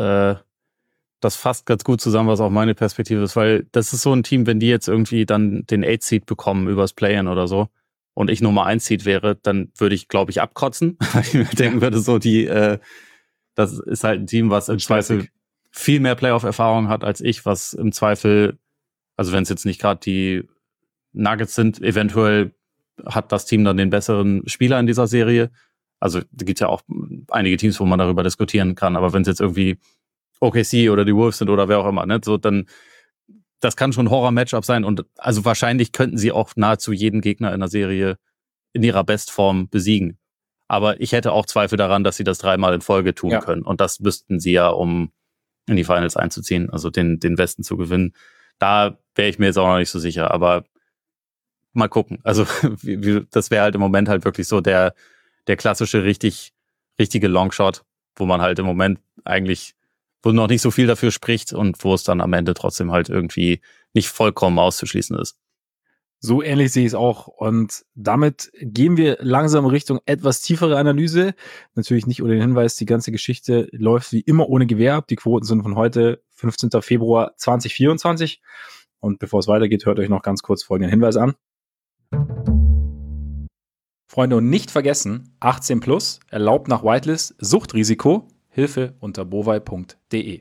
das fasst ganz gut zusammen, was auch meine Perspektive ist, weil das ist so ein Team, wenn die jetzt irgendwie dann den 8-Seed bekommen übers Play-In oder so und ich Nummer 1-Seed wäre, dann würde ich, glaube ich, abkotzen, weil ich mir denken würde, so das ist halt ein Team, was im Zweifel viel mehr Playoff-Erfahrung hat als ich, was im Zweifel, also wenn es jetzt nicht gerade die Nuggets sind, eventuell hat das Team dann den besseren Spieler in dieser Serie. Also da gibt es ja auch einige Teams, wo man darüber diskutieren kann, aber wenn es jetzt irgendwie OKC oder die Wolves sind oder wer auch immer, ne, so dann, das kann schon ein Horror-Matchup sein und also wahrscheinlich könnten sie auch nahezu jeden Gegner in der Serie in ihrer Bestform besiegen. Aber ich hätte auch Zweifel daran, dass sie das 3-mal in Folge tun können und das müssten sie ja, um in die Finals einzuziehen, also den Westen zu gewinnen. Da wäre ich mir jetzt auch noch nicht so sicher, aber mal gucken. Also das wäre halt im Moment halt wirklich so der klassische richtige Longshot, wo man halt im Moment eigentlich, wo noch nicht so viel dafür spricht und wo es dann am Ende trotzdem halt irgendwie nicht vollkommen auszuschließen ist. So ähnlich sehe ich es auch. Und damit gehen wir langsam Richtung etwas tiefere Analyse. Natürlich nicht ohne den Hinweis, die ganze Geschichte läuft wie immer ohne Gewähr ab. Die Quoten sind von heute, 15. Februar 2024. Und bevor es weitergeht, hört euch noch ganz kurz folgenden Hinweis an. Freunde, und nicht vergessen, 18 plus, erlaubt nach Whitelist, Suchtrisiko, Hilfe unter bovai.de.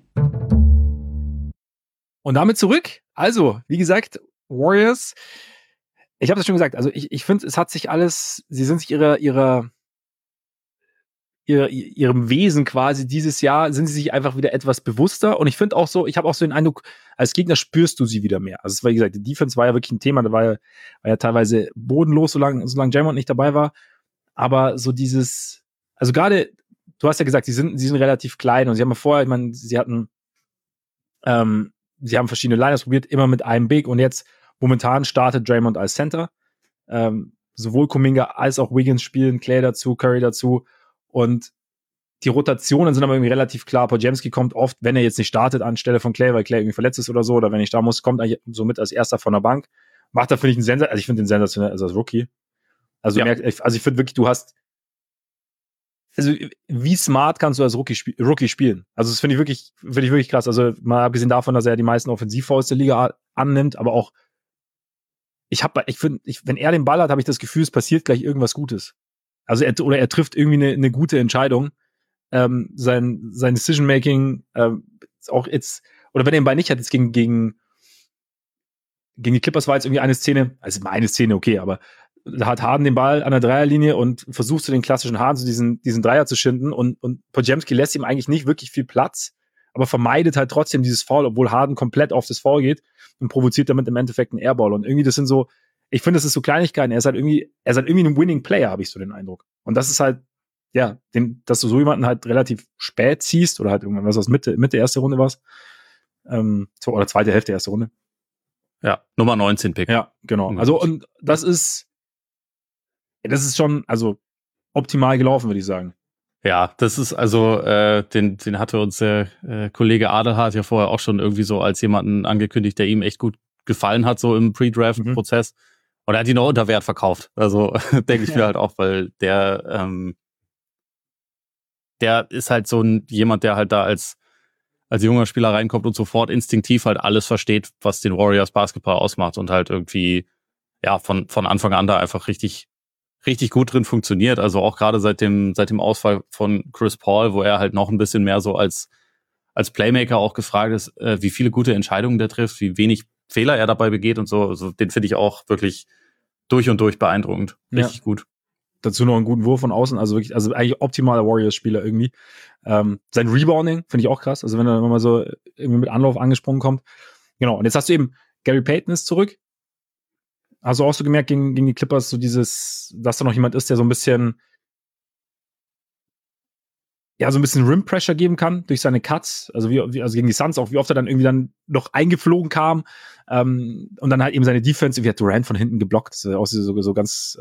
Und damit zurück. Also, wie gesagt, Warriors, ich habe es schon gesagt, also ich finde, es hat sich alles, sie sind sich ihrem Wesen quasi dieses Jahr, sind sie sich einfach wieder etwas bewusster und ich finde auch so, ich habe auch so den Eindruck, als Gegner spürst du sie wieder mehr. Also es war, wie gesagt, die Defense war ja wirklich ein Thema, da war ja teilweise bodenlos, solange Draymond nicht dabei war, aber so dieses, also gerade, du hast ja gesagt, sie sind relativ klein und sie haben ja vorher, ich meine, sie haben verschiedene Liners probiert, immer mit einem Big und jetzt momentan startet Draymond als Center. Sowohl Kuminga als auch Wiggins spielen, Clay dazu, Curry dazu. Und die Rotationen sind aber irgendwie relativ klar. Podziemski kommt oft, wenn er jetzt nicht startet, anstelle von Clay, weil Clay irgendwie verletzt ist oder so, oder wenn ich da muss, kommt eigentlich so mit als erster von der Bank. Macht da, finde ich, ich finde den sensationell, also als Rookie. Also, ja. Ich finde wirklich, also wie smart kannst du als Rookie spielen? Also das finde ich wirklich krass. Also mal abgesehen davon, dass er die meisten Offensivfouls der Liga annimmt, aber auch wenn er den Ball hat, habe ich das Gefühl, es passiert gleich irgendwas Gutes. Also er trifft irgendwie eine gute Entscheidung. Sein Decision-Making auch jetzt, oder wenn er den Ball nicht hat, jetzt gegen die Clippers war jetzt irgendwie eine Szene, also mal eine Szene, okay, aber da hat Harden den Ball an der Dreierlinie und versucht so den klassischen Harden, so diesen Dreier zu schinden und Podziemski lässt ihm eigentlich nicht wirklich viel Platz aber vermeidet halt trotzdem dieses Foul, obwohl Harden komplett auf das Foul geht und provoziert damit im Endeffekt einen Airball. Und irgendwie, das sind so, ich finde, das ist so Kleinigkeiten. Er ist halt irgendwie ein Winning Player, habe ich so den Eindruck. Und das ist halt, ja, dass du so jemanden halt relativ spät ziehst oder halt irgendwas aus Mitte erste Runde war's. Oder zweite Hälfte erste Runde. Ja, Nummer 19 Pick. Ja, genau. Also, und das ist schon, also, optimal gelaufen, würde ich sagen. Ja, das ist also, den hatte uns der Kollege Adelhardt ja vorher auch schon irgendwie so als jemanden angekündigt, der ihm echt gut gefallen hat, so im Pre-Draft-Prozess. Und er hat ihn auch unter Wert verkauft. Also denke ich mir halt auch, weil der ist halt so jemand, der halt da als junger Spieler reinkommt und sofort instinktiv halt alles versteht, was den Warriors Basketball ausmacht und halt irgendwie, ja, von Anfang an da einfach richtig gut drin funktioniert. Also auch gerade seit dem Ausfall von Chris Paul, wo er halt noch ein bisschen mehr so als Playmaker auch gefragt ist, wie viele gute Entscheidungen der trifft, wie wenig Fehler er dabei begeht und so. Also den finde ich auch wirklich durch und durch beeindruckend. Richtig gut. Dazu noch einen guten Wurf von außen, also wirklich, also eigentlich optimaler Warriors-Spieler irgendwie. Sein Rebounding finde ich auch krass, also wenn er mal so irgendwie mit Anlauf angesprungen kommt. Genau, und jetzt hast du eben, Gary Payton ist zurück. Hast du auch so gemerkt gegen die Clippers, so dieses, dass da noch jemand ist, der so ein bisschen Rim-Pressure geben kann durch seine Cuts, also also gegen die Suns auch, wie oft er dann irgendwie dann noch eingeflogen kam, und dann halt eben seine Defense, wie hat Durant von hinten geblockt, das ist auch so ganz,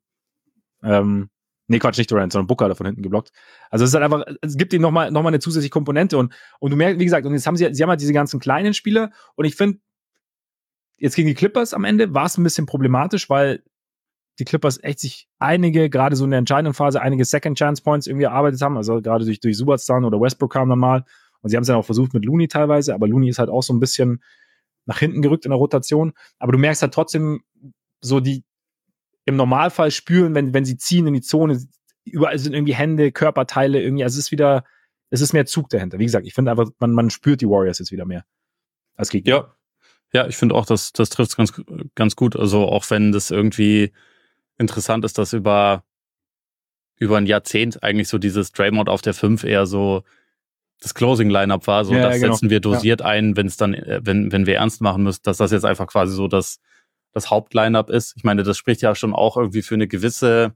nee, Quatsch, nicht Durant, sondern Booker da von hinten geblockt. Also es ist halt einfach, es gibt ihm noch mal eine zusätzliche Komponente und du merkst, wie gesagt, und jetzt haben sie haben halt diese ganzen kleinen Spieler und ich finde, jetzt gegen die Clippers am Ende war es ein bisschen problematisch, weil die Clippers echt sich gerade so in der entscheidenden Phase, einige Second-Chance-Points irgendwie erarbeitet haben, also gerade durch Zubats dann oder Westbrook kam dann mal und sie haben es dann auch versucht mit Looney teilweise, aber Looney ist halt auch so ein bisschen nach hinten gerückt in der Rotation, aber du merkst halt trotzdem so im Normalfall spüren, wenn sie ziehen in die Zone, überall sind irgendwie Hände, Körperteile irgendwie, also es ist mehr Zug dahinter. Wie gesagt, ich finde einfach, man spürt die Warriors jetzt wieder mehr als Gegner. Ja, ich finde auch, das trifft es ganz gut. Also auch wenn das irgendwie interessant ist, dass über ein Jahrzehnt eigentlich so dieses Draymond auf der 5 eher so das Closing-Lineup war, so das genau. setzen wir dosiert ein, wenn es dann, wenn wir ernst machen müssen, dass das jetzt einfach quasi so das Hauptlineup ist. Ich meine, das spricht ja schon auch irgendwie für eine gewisse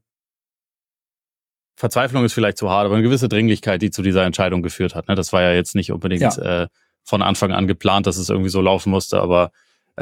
Verzweiflung ist vielleicht zu hart, aber eine gewisse Dringlichkeit, die zu dieser Entscheidung geführt hat. Das war ja jetzt nicht unbedingt von Anfang an geplant, dass es irgendwie so laufen musste, aber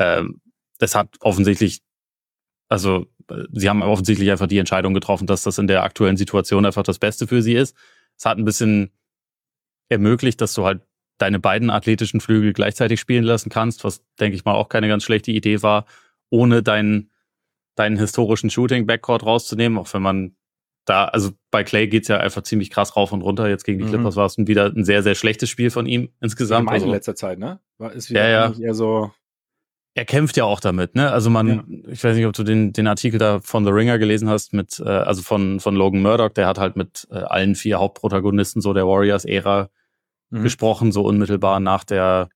das hat offensichtlich, also sie haben offensichtlich einfach die Entscheidung getroffen, dass das in der aktuellen Situation einfach das Beste für sie ist. Es hat ein bisschen ermöglicht, dass du halt deine beiden athletischen Flügel gleichzeitig spielen lassen kannst, was, denke ich mal, auch keine ganz schlechte Idee war, ohne deinen historischen Shooting-Backcourt rauszunehmen, auch wenn man da, also bei Clay geht's ja einfach ziemlich krass rauf und runter. Jetzt gegen die Clippers war es wieder ein sehr, sehr schlechtes Spiel von ihm insgesamt. In letzter Zeit, ne? Ist wieder eher so. Er kämpft ja auch damit, ne? Also ich weiß nicht, ob du den Artikel da von The Ringer gelesen hast mit, also von Logan Murdoch, der hat halt mit allen 4 Hauptprotagonisten so der Warriors-Ära gesprochen, so unmittelbar nach der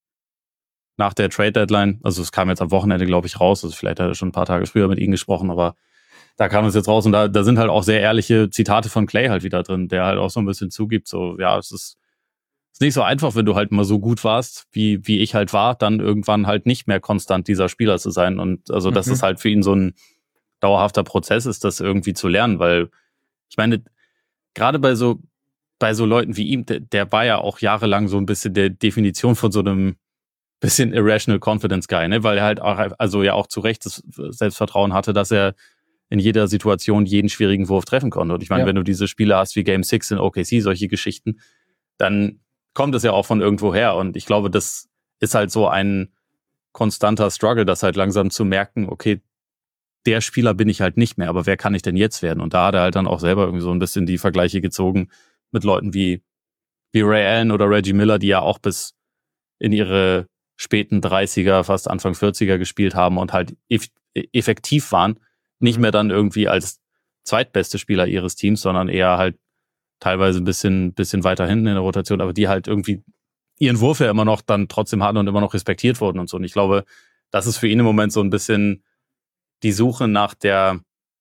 Trade-Deadline. Also es kam jetzt am Wochenende, glaube ich, raus. Also vielleicht hat er schon ein paar Tage früher mit ihnen gesprochen, aber da kam es jetzt raus und da sind halt auch sehr ehrliche Zitate von Clay halt wieder drin, der halt auch so ein bisschen zugibt, so, ja, es ist nicht so einfach, wenn du halt mal so gut warst, wie ich halt war, dann irgendwann halt nicht mehr konstant dieser Spieler zu sein. Und also, dass es halt für ihn so ein dauerhafter Prozess ist, das irgendwie zu lernen, weil ich meine, gerade bei so Leuten wie ihm, der war ja auch jahrelang so ein bisschen der Definition von so einem bisschen irrational confidence guy, ne, weil er halt auch, also ja auch zu Recht das Selbstvertrauen hatte, dass er in jeder Situation jeden schwierigen Wurf treffen konnte. Und ich meine, wenn du diese Spiele hast wie Game 6 in OKC, solche Geschichten, dann kommt es ja auch von irgendwo her. Und ich glaube, das ist halt so ein konstanter Struggle, das halt langsam zu merken, okay, der Spieler bin ich halt nicht mehr, aber wer kann ich denn jetzt werden? Und da hat er halt dann auch selber irgendwie so ein bisschen die Vergleiche gezogen mit Leuten wie Ray Allen oder Reggie Miller, die ja auch bis in ihre späten 30er, fast Anfang 40er gespielt haben und halt effektiv waren, nicht mehr dann irgendwie als zweitbeste Spieler ihres Teams, sondern eher halt teilweise ein bisschen weiter hinten in der Rotation, aber die halt irgendwie ihren Wurf ja immer noch dann trotzdem hatten und immer noch respektiert wurden und so. Und ich glaube, das ist für ihn im Moment so ein bisschen die Suche nach der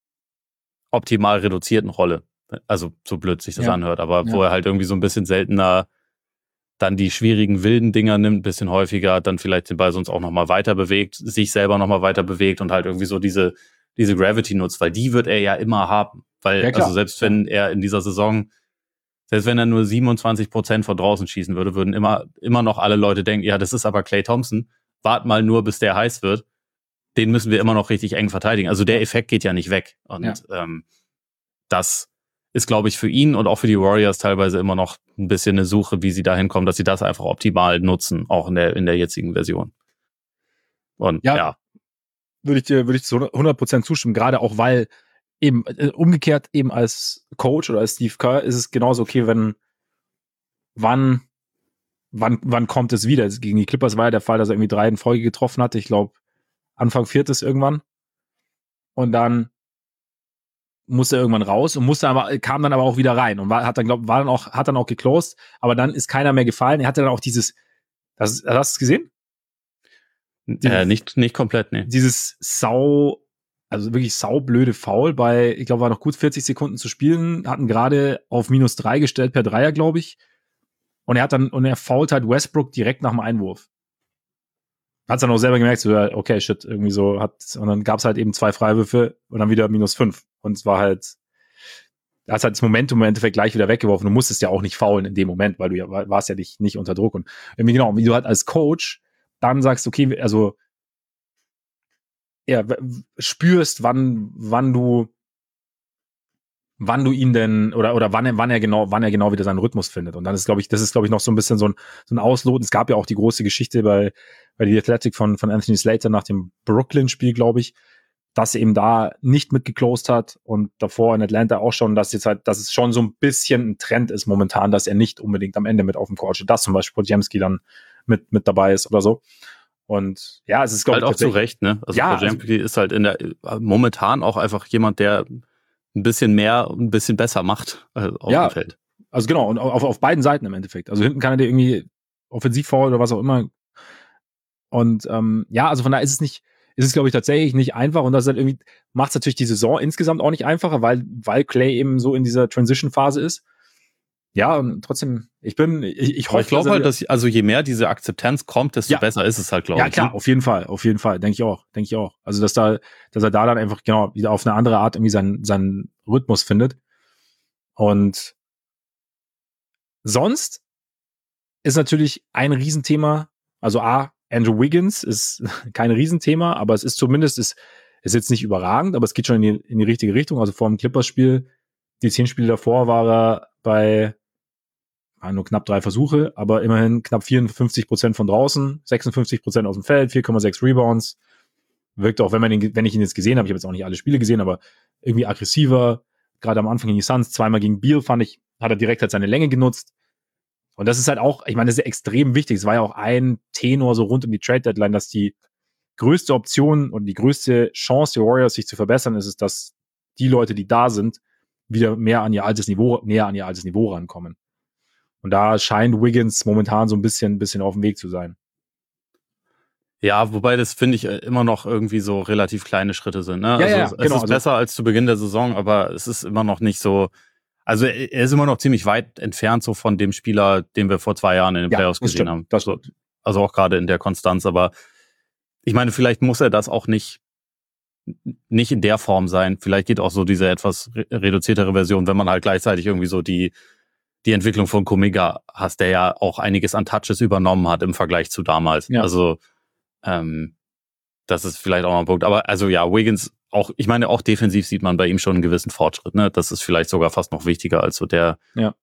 optimal reduzierten Rolle. Also so blöd sich das anhört, aber wo er halt irgendwie so ein bisschen seltener dann die schwierigen, wilden Dinger nimmt, ein bisschen häufiger, dann vielleicht den Ball sonst auch nochmal weiter bewegt, sich selber nochmal weiter bewegt und halt irgendwie so diese Gravity nutzt, weil die wird er ja immer haben. Weil, Ja, klar. also selbst wenn er in dieser Saison, selbst wenn er nur 27% von draußen schießen würde, würden immer noch alle Leute denken, ja, das ist aber Klay Thompson, wart mal nur, bis der heiß wird. Den müssen wir immer noch richtig eng verteidigen. Also der Effekt geht ja nicht weg. Und das ist, glaube ich, für ihn und auch für die Warriors teilweise immer noch ein bisschen eine Suche, wie sie da hinkommen, dass sie das einfach optimal nutzen, auch in der jetzigen Version. Und ja. Würde ich dir zu 100% zustimmen, gerade auch, weil eben umgekehrt eben als Coach oder als Steve Kerr ist es genauso okay, wann kommt es wieder? Gegen die Clippers war ja der Fall, dass er irgendwie 3 in Folge getroffen hatte. Ich glaube, Anfang 4. irgendwann. Und dann musste er irgendwann raus und kam dann aber auch wieder rein und hat dann auch geclosed, aber dann ist keiner mehr gefallen. Er hatte dann auch hast du es gesehen? Nicht komplett, nee. Dieses also wirklich saublöde Foul bei, ich glaube, war noch gut 40 Sekunden zu spielen, hatten gerade auf -3 gestellt per Dreier, glaube ich. Und er foult halt Westbrook direkt nach dem Einwurf. Hat's dann auch selber gemerkt, so, okay, shit, irgendwie so und dann gab's halt eben 2 Freiwürfe und dann wieder -5. Und es war halt, da hast halt das Momentum im Endeffekt gleich wieder weggeworfen. Du musstest ja auch nicht foulen in dem Moment, weil du warst ja nicht unter Druck. Und irgendwie genau, wie du halt als Coach dann sagst, okay, also spürst, wann du ihn denn oder wann er genau wieder seinen Rhythmus findet. Und dann ist, glaube ich, noch so ein bisschen so ein Ausloten. Es gab ja auch die große Geschichte bei The Athletic von Anthony Slater nach dem Brooklyn-Spiel, glaube ich, dass er eben da nicht mitgeclosed hat und davor in Atlanta auch schon, dass es schon so ein bisschen ein Trend ist momentan, dass er nicht unbedingt am Ende mit auf dem Court steht, dass zum Beispiel Podziemski dann mit dabei ist oder so. Und ja, es ist, glaube ich, halt auch zu Recht, ne? Also ja, Podziemski ist halt momentan auch einfach jemand, der ein bisschen mehr, ein bisschen besser macht auf dem Feld. Also genau, und auf beiden Seiten im Endeffekt. Also hinten kann er dir irgendwie Offensivfoul oder was auch immer. Und also von daher ist es, glaube ich, tatsächlich nicht einfach. Und das halt irgendwie macht es natürlich die Saison insgesamt auch nicht einfacher, weil Klay eben so in dieser Transition-Phase ist. Ja, und trotzdem, ich hoffe, ich glaube halt, dass, also je mehr diese Akzeptanz kommt, desto besser ist es halt, glaube ich. Ja, klar, auf jeden Fall, denke ich auch. Also, dass er da dann einfach, genau, wieder auf eine andere Art irgendwie seinen Rhythmus findet. Und sonst ist natürlich ein Riesenthema, also Andrew Wiggins ist kein Riesenthema, aber es ist zumindest, ist jetzt nicht überragend, aber es geht schon in die richtige Richtung. Also vor dem Clippers-Spiel, die 10 Spiele davor war er bei nur knapp 3 Versuche, aber immerhin knapp 54% von draußen, 56% aus dem Feld, 4,6 Rebounds. Wirkt auch, wenn ich ihn jetzt gesehen habe, ich habe jetzt auch nicht alle Spiele gesehen, aber irgendwie aggressiver. Gerade am Anfang gegen die Suns, 2-mal gegen Beal, fand ich, hat er direkt halt seine Länge genutzt. Und das ist halt auch, ich meine, das ist ja extrem wichtig. Es war ja auch ein Tenor so rund um die Trade-Deadline, dass die größte Option und die größte Chance der Warriors, sich zu verbessern, ist, dass die Leute, die da sind, wieder näher an ihr altes Niveau rankommen. Und da scheint Wiggins momentan so ein bisschen auf dem Weg zu sein. Ja, wobei das, finde ich, immer noch irgendwie so relativ kleine Schritte sind. Ne? Es ist besser als zu Beginn der Saison, aber es ist immer noch nicht so. Also er ist immer noch ziemlich weit entfernt so von dem Spieler, den wir vor 2 Jahren in den Playoffs gesehen haben. Also auch gerade in der Konstanz. Aber ich meine, vielleicht muss er das auch nicht in der Form sein. Vielleicht geht auch so diese etwas reduziertere Version, wenn man halt gleichzeitig irgendwie so die Entwicklung von Kuminga hast, der ja auch einiges an Touches übernommen hat im Vergleich zu damals. Ja. Also das ist vielleicht auch noch ein Punkt. Aber also ja, Wiggins auch, ich meine, auch defensiv sieht man bei ihm schon einen gewissen Fortschritt. Ne? Das ist vielleicht sogar fast noch wichtiger als so der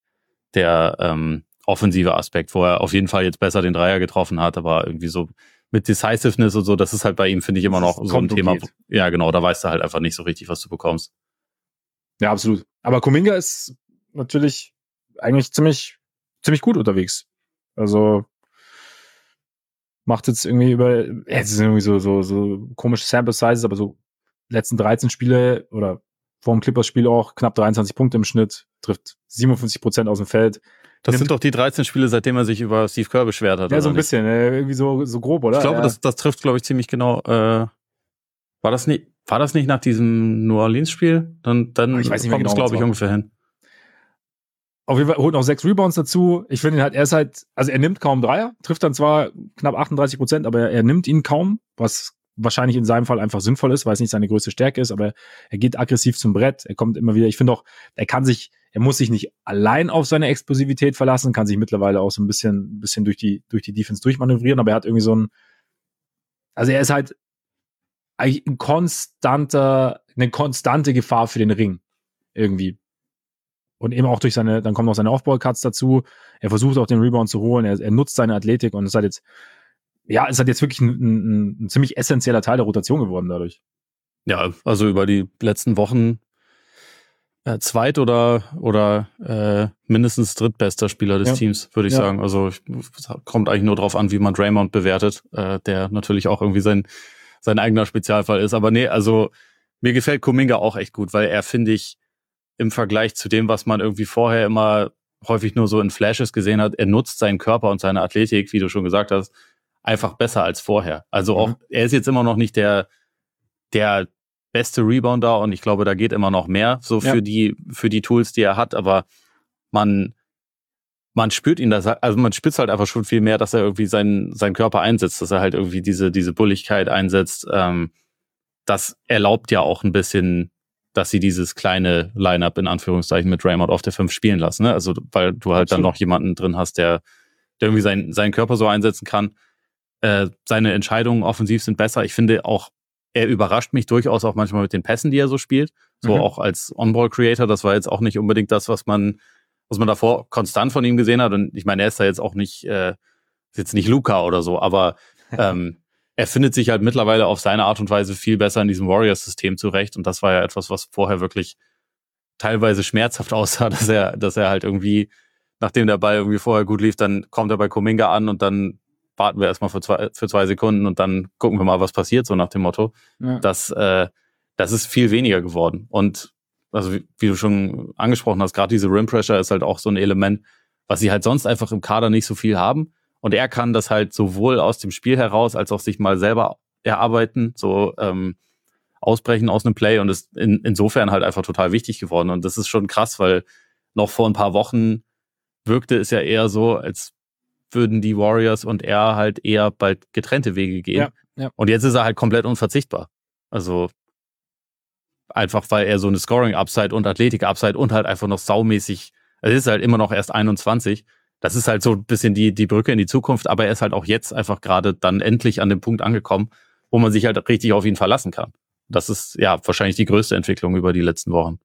offensive Aspekt, wo er auf jeden Fall jetzt besser den Dreier getroffen hat, aber irgendwie so mit Decisiveness und so, das ist halt bei ihm, finde ich, immer noch so ein Thema. Ja, genau, da weißt du halt einfach nicht so richtig, was du bekommst. Ja, absolut. Aber Kuminga ist natürlich eigentlich ziemlich gut unterwegs. Also macht jetzt irgendwie es sind irgendwie so komische Sample Sizes, aber so letzten 13 Spiele oder vor dem Clippers-Spiel auch knapp 23 Punkte im Schnitt, trifft 57% aus dem Feld. Das sind doch die 13 Spiele, seitdem er sich über Steve Kerr beschwert hat. Ja, so ein bisschen, irgendwie so grob, oder? Ich glaube, das trifft, glaube ich, ziemlich genau. War das nicht nach diesem New Orleans-Spiel? Dann ich weiß nicht kommt es, glaube ich, ungefähr hin. Auf jeden Fall holt noch 6 Rebounds dazu. Ich finde halt, er nimmt kaum Dreier, trifft dann zwar knapp 38%, aber er nimmt ihn kaum, was wahrscheinlich in seinem Fall einfach sinnvoll ist, weil es nicht seine größte Stärke ist, aber er geht aggressiv zum Brett, er kommt immer wieder, ich finde auch, er muss sich nicht allein auf seine Explosivität verlassen, kann sich mittlerweile auch so ein bisschen durch die Defense durchmanövrieren, aber er hat irgendwie also er ist halt eigentlich eine konstante Gefahr für den Ring. Irgendwie. Und eben auch dann kommen noch seine Off-Ball-Cuts dazu. Er versucht auch den Rebound zu holen. Er nutzt seine Athletik und es hat jetzt wirklich ein ziemlich essentieller Teil der Rotation geworden dadurch. Ja, also über die letzten Wochen zweit- oder mindestens drittbester Spieler des Teams, würde ich sagen. Also kommt eigentlich nur drauf an, wie man Draymond bewertet, der natürlich auch irgendwie sein eigener Spezialfall ist. Aber nee, also mir gefällt Kuminga auch echt gut, weil er, finde ich, im Vergleich zu dem, was man irgendwie vorher immer häufig nur so in Flashes gesehen hat, er nutzt seinen Körper und seine Athletik, wie du schon gesagt hast, einfach besser als vorher. Also auch, er ist jetzt immer noch nicht der beste Rebounder und ich glaube, da geht immer noch mehr so für die Tools, die er hat, aber man spürt ihn, man spürt halt einfach schon viel mehr, dass er irgendwie seinen Körper einsetzt, dass er halt irgendwie diese Bulligkeit einsetzt. Das erlaubt ja auch ein bisschen, dass sie dieses kleine Line-Up in Anführungszeichen mit Draymond auf der 5 spielen lassen. Ne? Also weil du halt dann noch jemanden drin hast, der irgendwie seinen Körper so einsetzen kann. Seine Entscheidungen offensiv sind besser. Ich finde auch, er überrascht mich durchaus auch manchmal mit den Pässen, die er so spielt. So auch als On-Ball-Creator. Das war jetzt auch nicht unbedingt das, was man davor konstant von ihm gesehen hat. Und ich meine, er ist da jetzt auch nicht, ist jetzt nicht Luka oder so, aber er findet sich halt mittlerweile auf seine Art und Weise viel besser in diesem Warriors-System zurecht. Und das war ja etwas, was vorher wirklich teilweise schmerzhaft aussah, dass er halt irgendwie, nachdem der Ball irgendwie vorher gut lief, dann kommt er bei Kuminga an und dann warten wir erstmal für 2 Sekunden und dann gucken wir mal, was passiert, so nach dem Motto. Ja. Das ist viel weniger geworden. Und also wie du schon angesprochen hast, gerade diese Rim Pressure ist halt auch so ein Element, was sie halt sonst einfach im Kader nicht so viel haben. Und er kann das halt sowohl aus dem Spiel heraus, als auch sich mal selber erarbeiten, so ausbrechen aus einem Play und ist insofern halt einfach total wichtig geworden. Und das ist schon krass, weil noch vor ein paar Wochen wirkte es ja eher so, als würden die Warriors und er halt eher bald getrennte Wege gehen. Ja. Und jetzt ist er halt komplett unverzichtbar. Also einfach, weil er so eine Scoring-Upside und Athletik-Upside und halt einfach noch saumäßig, es ist halt immer noch erst 21. Das ist halt so ein bisschen die Brücke in die Zukunft, aber er ist halt auch jetzt einfach gerade dann endlich an dem Punkt angekommen, wo man sich halt richtig auf ihn verlassen kann. Das ist ja wahrscheinlich die größte Entwicklung über die letzten Wochen.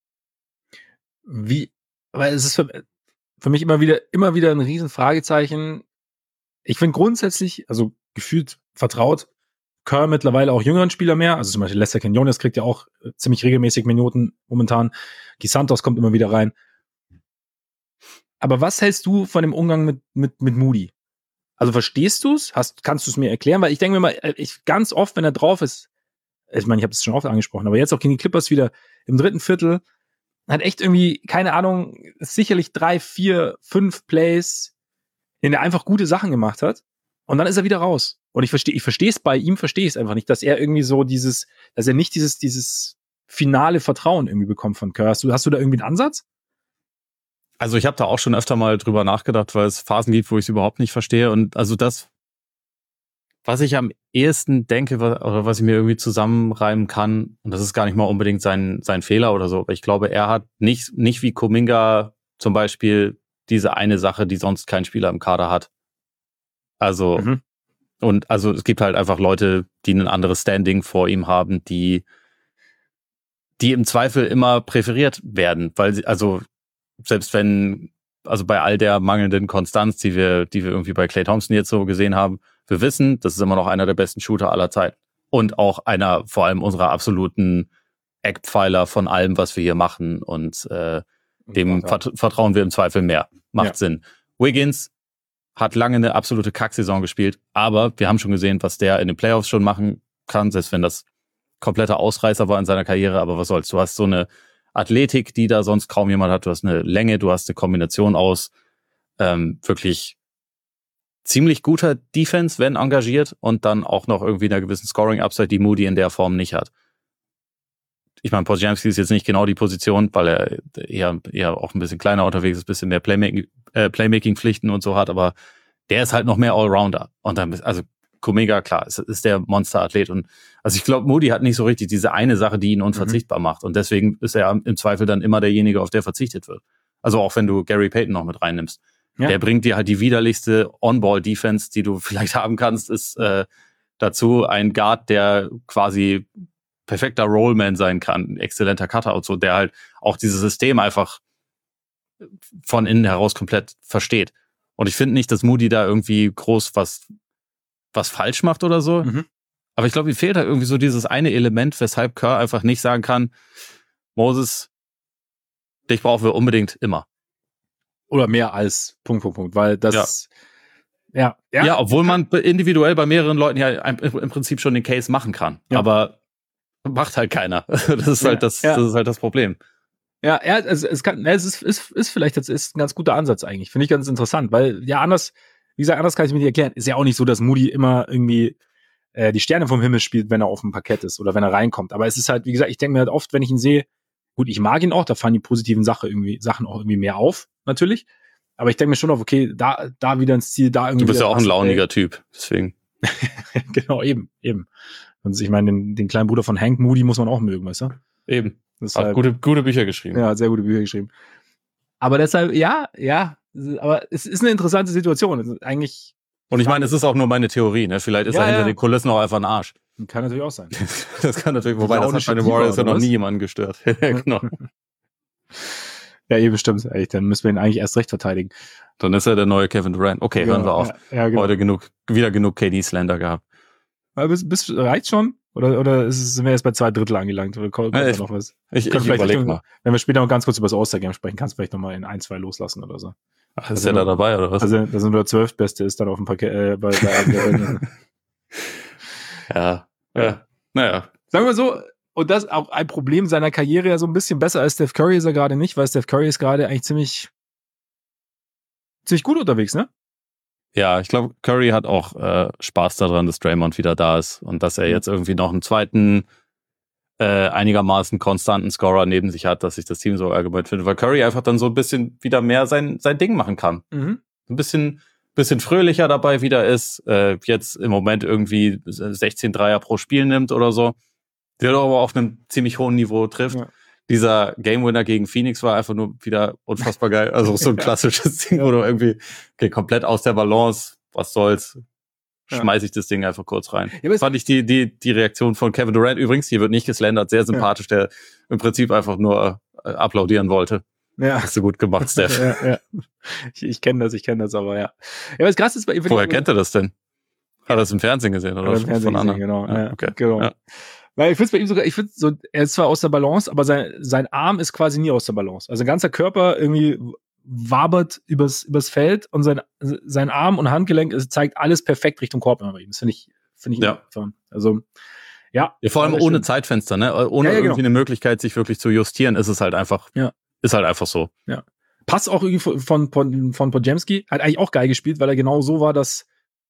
Weil es ist für mich immer wieder ein Riesenfragezeichen. Ich finde grundsätzlich, also gefühlt vertraut Kerr mittlerweile auch jüngeren Spieler mehr. Also zum Beispiel Lester Quinones kriegt ja auch ziemlich regelmäßig Minuten momentan. Guy Santos kommt immer wieder rein. Aber was hältst du von dem Umgang mit Moody? Also verstehst du es? Kannst du es mir erklären? Weil ich denke mir mal, ganz oft, wenn er drauf ist, ich meine, ich habe es schon oft angesprochen, aber jetzt auch gegen die Clippers wieder im 3. Viertel, hat echt irgendwie, keine Ahnung, sicherlich 3, 4, 5 Plays, in der er einfach gute Sachen gemacht hat. Und dann ist er wieder raus. Und ich verstehe es bei ihm, verstehe ich es einfach nicht, dass er irgendwie so dass er nicht dieses finale Vertrauen irgendwie bekommt von Kerr. Hast du da irgendwie einen Ansatz? Also ich habe da auch schon öfter mal drüber nachgedacht, weil es Phasen gibt, wo ich es überhaupt nicht verstehe. Und also das, was ich am ehesten denke, oder was ich mir irgendwie zusammenreimen kann, und das ist gar nicht mal unbedingt sein Fehler oder so, aber ich glaube, er hat nicht wie Kuminga zum Beispiel diese eine Sache, die sonst kein Spieler im Kader hat. Also, und also es gibt halt einfach Leute, die ein anderes Standing vor ihm haben, die im Zweifel immer präferiert werden, weil sie, also selbst wenn, also bei all der mangelnden Konstanz, die wir irgendwie bei Klay Thompson jetzt so gesehen haben, wir wissen, das ist immer noch einer der besten Shooter aller Zeiten. Und auch einer vor allem unserer absoluten Eckpfeiler von allem, was wir hier machen. Und dem vertrauen wir im Zweifel mehr. Macht Sinn. Wiggins hat lange eine absolute Kacksaison gespielt, aber wir haben schon gesehen, was der in den Playoffs schon machen kann, selbst wenn das kompletter Ausreißer war in seiner Karriere. Aber was soll's, du hast so eine Athletik, die da sonst kaum jemand hat. Du hast eine Länge, du hast eine Kombination aus wirklich ziemlich guter Defense, wenn engagiert, und dann auch noch irgendwie einer gewissen Scoring-Upside, die Moody in der Form nicht hat. ich meine, Podziemski ist jetzt nicht genau die Position, weil er eher auch ein bisschen kleiner unterwegs ist, ein bisschen mehr Playmaking-Pflichten und so hat, aber der ist halt noch mehr Allrounder. Und dann, also Kuminga, klar, ist der Monsterathlet. Und also ich glaube, Moody hat nicht so richtig diese eine Sache, die ihn unverzichtbar macht. Und deswegen ist er im Zweifel dann immer derjenige, auf der verzichtet wird. Also auch wenn du Gary Payton noch mit reinnimmst. Ja. Der bringt dir halt die widerlichste On-Ball-Defense, die du vielleicht haben kannst, ist dazu ein Guard, der quasi perfekter Rollman sein kann, exzellenter Cutter und so, der halt auch dieses System einfach von innen heraus komplett versteht. Und ich finde nicht, dass Moody da irgendwie groß was falsch macht oder so. Mhm. Aber ich glaube, ihm fehlt halt irgendwie so dieses eine Element, weshalb Kerr einfach nicht sagen kann, Moses, dich brauchen wir unbedingt immer. Oder mehr als ... weil das ja, obwohl man individuell bei mehreren Leuten ja im Prinzip schon den Case machen kann. Ja. Aber macht halt keiner. Das ist halt das ist halt das Problem. Ja, also es ist vielleicht jetzt ist ein ganz guter Ansatz eigentlich. Finde ich ganz interessant, weil wie gesagt, anders kann ich mir nicht erklären. Ist ja auch nicht so, dass Moody immer irgendwie die Sterne vom Himmel spielt, wenn er auf dem Parkett ist oder wenn er reinkommt. Aber es ist halt, wie gesagt, ich denke mir halt oft, wenn ich ihn sehe, gut, ich mag ihn auch, da fallen die positiven Sachen auch irgendwie mehr auf, natürlich. Aber ich denke mir schon auf, okay, da wieder ins Ziel, da irgendwie. Du bist ja auch ein launiger Typ, deswegen. Genau, eben. Und ich meine, den kleinen Bruder von Hank Moody muss man auch mögen, weißt du? Eben. Das hat gute Bücher geschrieben. Ja, sehr gute Bücher geschrieben. Aber deshalb, ja, aber es ist eine interessante Situation. Eigentlich. Und ich meine, es ist auch nur meine Theorie, ne? Vielleicht ist er hinter den Kulissen auch einfach ein Arsch. Kann natürlich auch sein. Das kann natürlich, wobei das hat bei den Warriors ja noch nie jemanden gestört. Genau. Ja, eben stimmt. Dann müssen wir ihn eigentlich erst recht verteidigen. Dann ist er der neue Kevin Durant. Okay, hören wir auf. Ja, genau. Heute wieder genug KD-Slander gehabt. Reicht schon? Oder sind wir jetzt bei 2/3 angelangt? Oder kommt noch was? Ich überleg mal. Wenn wir später noch ganz kurz über das All-Star-Game sprechen, kannst du vielleicht nochmal in 1, 2 loslassen oder so. Ach, ist er da dabei, oder was? Also, da sind wir der 12. ist dann auf dem Parkett, bei Ja. Naja. Sagen wir so, und das auch ein Problem seiner Karriere, ja so ein bisschen besser als Steph Curry ist er gerade nicht, weil Steph Curry ist gerade eigentlich ziemlich gut unterwegs, ne? Ja, ich glaube, Curry hat auch Spaß daran, dass Draymond wieder da ist und dass er jetzt irgendwie noch einen zweiten einigermaßen konstanten Scorer neben sich hat, dass sich das Team so allgemein findet, weil Curry einfach dann so ein bisschen wieder mehr sein Ding machen kann. Mhm. Ein bisschen fröhlicher dabei wieder ist, jetzt im Moment irgendwie 16 Dreier pro Spiel nimmt oder so, der aber auf einem ziemlich hohen Niveau trifft. Ja. Dieser Game Winner gegen Phoenix war einfach nur wieder unfassbar geil. Also so ein klassisches Ding, wo du irgendwie komplett aus der Balance, was soll's, schmeiß ich das Ding einfach kurz rein. Ja, fand ich die Reaktion von Kevin Durant übrigens, hier wird nicht geslandert, sehr sympathisch, der im Prinzip einfach nur applaudieren wollte. Ja. Hast du gut gemacht, Steph. Ja. Ich kenne das, aber ja. Ja, was krass ist bei Woher kennt er das denn? Hat er es im Fernsehen gesehen oder von anderen? Genau. Ja, okay. Genau. Ja. Weil ich finde es bei ihm sogar, er ist zwar aus der Balance, aber sein Arm ist quasi nie aus der Balance. Also sein ganzer Körper irgendwie wabert übers Feld und sein Arm und Handgelenk zeigt alles perfekt Richtung Korb immer bei ihm. Das finde ich ja. Also, ja. Vor allem ohne Zeitfenster, ne? Ohne irgendwie eine Möglichkeit, sich wirklich zu justieren, ist es halt einfach, ist halt einfach so. Ja. Passt auch irgendwie von Podziemski, hat eigentlich auch geil gespielt, weil er genau so war, dass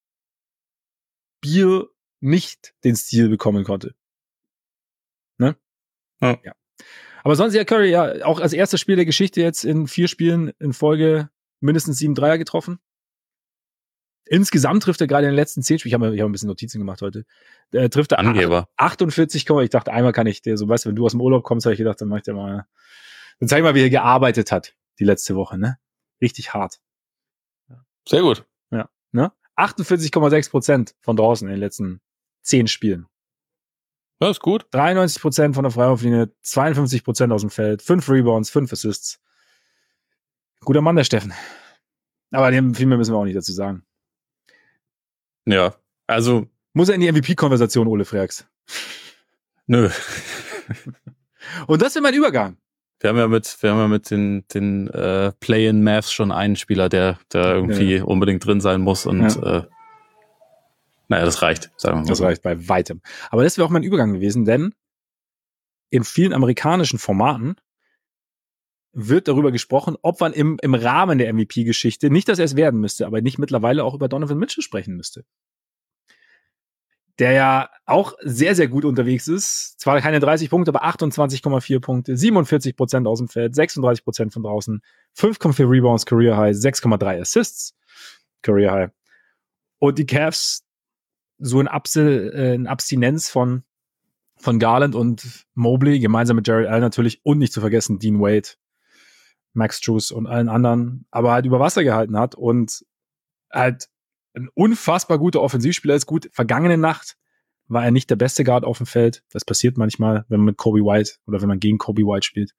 Beal nicht den Stil bekommen konnte. Ne? Ja. Aber sonst ja Curry ja auch als erstes Spiel der Geschichte jetzt in 4 Spielen in Folge mindestens 7 Dreier getroffen. Insgesamt trifft er gerade in den letzten 10 Spielen, ich habe ein bisschen Notizen gemacht heute, trifft er Angeber. 48, ich dachte, einmal kann ich dir, so weißt du, wenn du aus dem Urlaub kommst, habe ich gedacht, dann mach ich dir mal, dann zeig mal, wie er gearbeitet hat die letzte Woche, ne? Richtig hart. Sehr gut. Ja, ne? 48,6% von draußen in den letzten 10 Spielen. Das ist gut. 93% von der Freiwurflinie, 52% aus dem Feld, 5 Rebounds, 5 Assists. Guter Mann, der Steffen. Aber viel mehr müssen wir auch nicht dazu sagen. Ja, also. Muss er in die MVP-Konversation, Ole Freaks? Nö. Und das ist mein Übergang. Wir haben ja mit den Play-in-Maths schon einen Spieler, der irgendwie unbedingt drin sein muss und naja, das reicht, sagen wir mal. Das reicht bei weitem. Aber das wäre auch mein Übergang gewesen, denn in vielen amerikanischen Formaten wird darüber gesprochen, ob man im Rahmen der MVP-Geschichte, nicht, dass er es werden müsste, aber nicht mittlerweile auch über Donovan Mitchell sprechen müsste. der ja auch sehr, sehr gut unterwegs ist. Zwar keine 30 Punkte, aber 28,4 Punkte, 47% aus dem Feld, 36% von draußen, 5,4 Rebounds, Career High, 6,3 Assists, Career High. Und die Cavs so in Abstinenz von Garland und Mobley, gemeinsam mit Jared Allen natürlich und nicht zu vergessen Dean Wade, Max Strus und allen anderen, aber halt über Wasser gehalten hat und halt ein unfassbar guter Offensivspieler ist. Gut, vergangene Nacht war er nicht der beste Guard auf dem Feld. Das passiert manchmal, wenn man mit Kobe White oder wenn man gegen Kobe White spielt.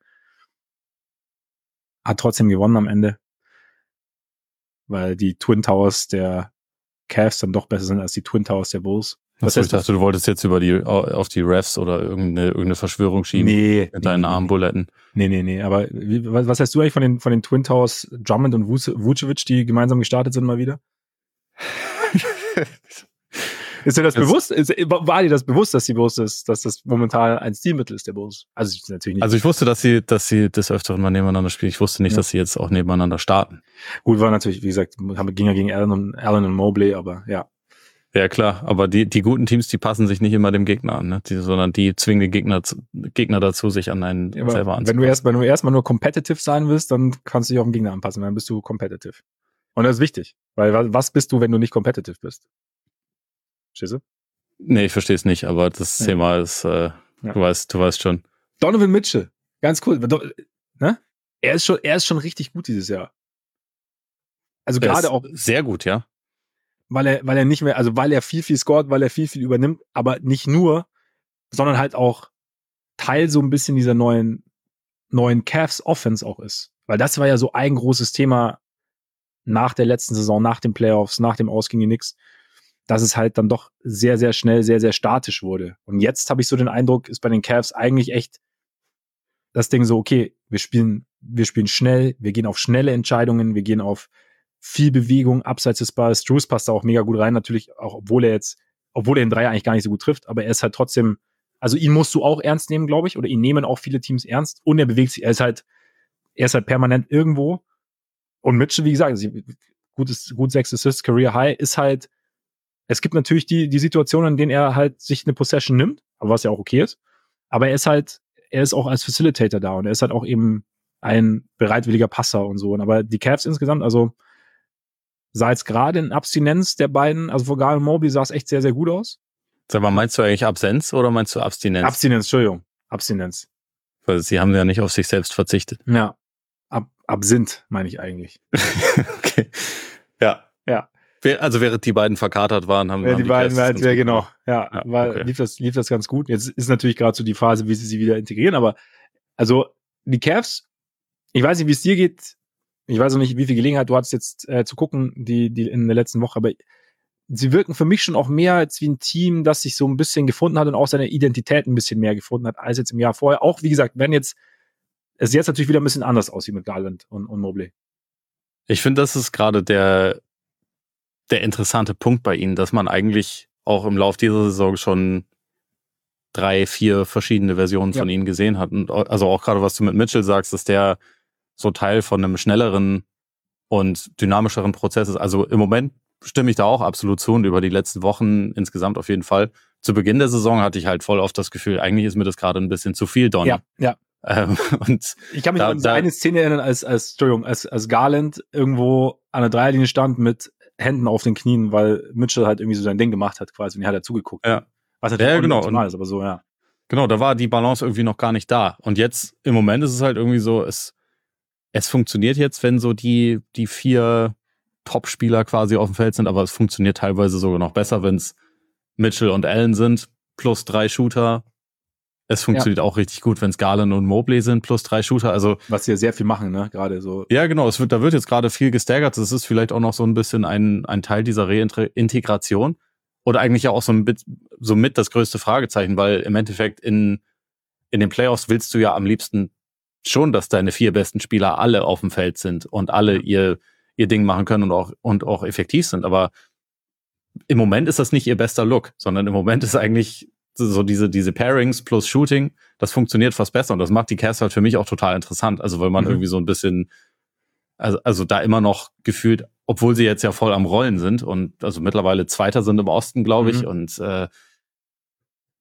Hat trotzdem gewonnen am Ende, weil die Twin Towers der Cavs dann doch besser sind als die Twin Towers der Bulls. Ich dachte, du wolltest jetzt auf die Refs oder irgendeine Verschwörung schieben mit deinen Armbuletten. Nee. Aber was heißt du eigentlich von den Twin Towers, Drummond und Vucevic, die gemeinsam gestartet sind mal wieder? Ist dir das bewusst? War dir das bewusst, dass das momentan ein Stilmittel ist, der Bulls? Also natürlich nicht. Also ich wusste, dass sie des Öfteren mal nebeneinander spielen. Ich wusste nicht, dass sie jetzt auch nebeneinander starten. Gut, war natürlich, wie gesagt, ging ja gegen Allen und Mobley, aber ja. Ja, klar, aber die guten Teams, die passen sich nicht immer dem Gegner an, ne? Sondern die zwingen den Gegner dazu, sich an einen selber anzupassen. Wenn du erstmal nur competitive sein willst, dann kannst du dich auf den Gegner anpassen, dann bist du competitive. Und das ist wichtig, weil was bist du, wenn du nicht competitive bist? Verstehst du? Nee, ich verstehe es nicht, aber das Thema ist, du weißt schon. Donovan Mitchell, ganz cool. Ne? Er ist schon richtig gut dieses Jahr. Also gerade auch. Sehr gut, ja. Weil er nicht mehr, also weil er viel scoret, weil er viel übernimmt, aber nicht nur, sondern halt auch Teil so ein bisschen dieser neuen Cavs Offense auch ist. Weil das war ja so ein großes Thema nach der letzten Saison, nach den Playoffs, nach dem Aus gegen die Knicks, dass es halt dann doch sehr, sehr schnell, sehr, sehr statisch wurde. Und jetzt habe ich so den Eindruck, ist bei den Cavs eigentlich echt das Ding so, okay, wir spielen schnell, wir gehen auf schnelle Entscheidungen, wir gehen auf viel Bewegung abseits des Balls. Strus passt da auch mega gut rein, natürlich, auch obwohl er den Dreier eigentlich gar nicht so gut trifft, aber er ist halt trotzdem, also ihn musst du auch ernst nehmen, glaube ich, oder ihn nehmen auch viele Teams ernst und er bewegt sich, er ist halt permanent irgendwo. Und Mitchell, wie gesagt, gut 6 Assists, Career High, ist halt, es gibt natürlich die Situationen, in denen er halt sich eine Possession nimmt, aber was ja auch okay ist, aber er ist auch als Facilitator da und er ist halt auch eben ein bereitwilliger Passer und so. Aber die Cavs insgesamt, also sah jetzt gerade in Abstinenz der beiden, also vor Garland und Mobley sah es echt sehr, sehr gut aus. Sag mal, meinst du eigentlich Absenz oder meinst du Abstinenz? Entschuldigung. Abstinenz. Weil sie haben ja nicht auf sich selbst verzichtet. Ja. Absinth, meine ich eigentlich. Okay. Ja. Also während die beiden verkatert waren, haben die beiden halt, ja genau. Ja, okay. lief das ganz gut. Jetzt ist natürlich gerade so die Phase, wie sie wieder integrieren, aber also die Cavs, ich weiß nicht, wie es dir geht. Ich weiß auch nicht, wie viel Gelegenheit du hattest jetzt zu gucken, die in der letzten Woche, aber sie wirken für mich schon auch mehr als wie ein Team, das sich so ein bisschen gefunden hat und auch seine Identität ein bisschen mehr gefunden hat als jetzt im Jahr vorher. Auch, wie gesagt, es jetzt natürlich wieder ein bisschen anders aussieht mit Garland und Mobley. Ich finde, das ist gerade der interessante Punkt bei ihnen, dass man eigentlich auch im Lauf dieser Saison schon 3, 4 verschiedene Versionen von ihnen gesehen hat. Und also auch gerade, was du mit Mitchell sagst, dass der so Teil von einem schnelleren und dynamischeren Prozess ist. Also im Moment stimme ich da auch absolut zu und über die letzten Wochen insgesamt auf jeden Fall. Zu Beginn der Saison hatte ich halt voll oft das Gefühl, eigentlich ist mir das gerade ein bisschen zu viel, Don. Ja. Und ich kann mich an eine Szene erinnern, als Garland irgendwo an der Dreierlinie stand mit Händen auf den Knien, weil Mitchell halt irgendwie so sein Ding gemacht hat quasi und er hat dazugeguckt. Ja. Was natürlich auch optimal ist, aber so, ja. Genau, da war die Balance irgendwie noch gar nicht da. Und jetzt, im Moment ist es halt irgendwie so, es funktioniert jetzt, wenn so die 4 Top-Spieler quasi auf dem Feld sind, aber es funktioniert teilweise sogar noch besser, wenn es Mitchell und Allen sind, plus 3 Shooter. Es funktioniert auch richtig gut, wenn es Garland und Mobley sind, plus 3 Shooter. Also was sie ja sehr viel machen, ne? Gerade so. Ja, genau. Da wird jetzt gerade viel gestaggert. Das ist vielleicht auch noch so ein bisschen ein Teil dieser Reintegration. Oder eigentlich ja auch so mit das größte Fragezeichen, weil im Endeffekt in den Playoffs willst du ja am liebsten schon, dass deine 4 besten Spieler alle auf dem Feld sind und alle ihr Ding machen können und auch effektiv sind. Aber im Moment ist das nicht ihr bester Look, sondern im Moment ist eigentlich so diese Pairings plus Shooting, das funktioniert fast besser und das macht die Cavs halt für mich auch total interessant. Also weil man irgendwie so ein bisschen, also da immer noch gefühlt, obwohl sie jetzt ja voll am Rollen sind und also mittlerweile Zweiter sind im Osten, glaube ich, und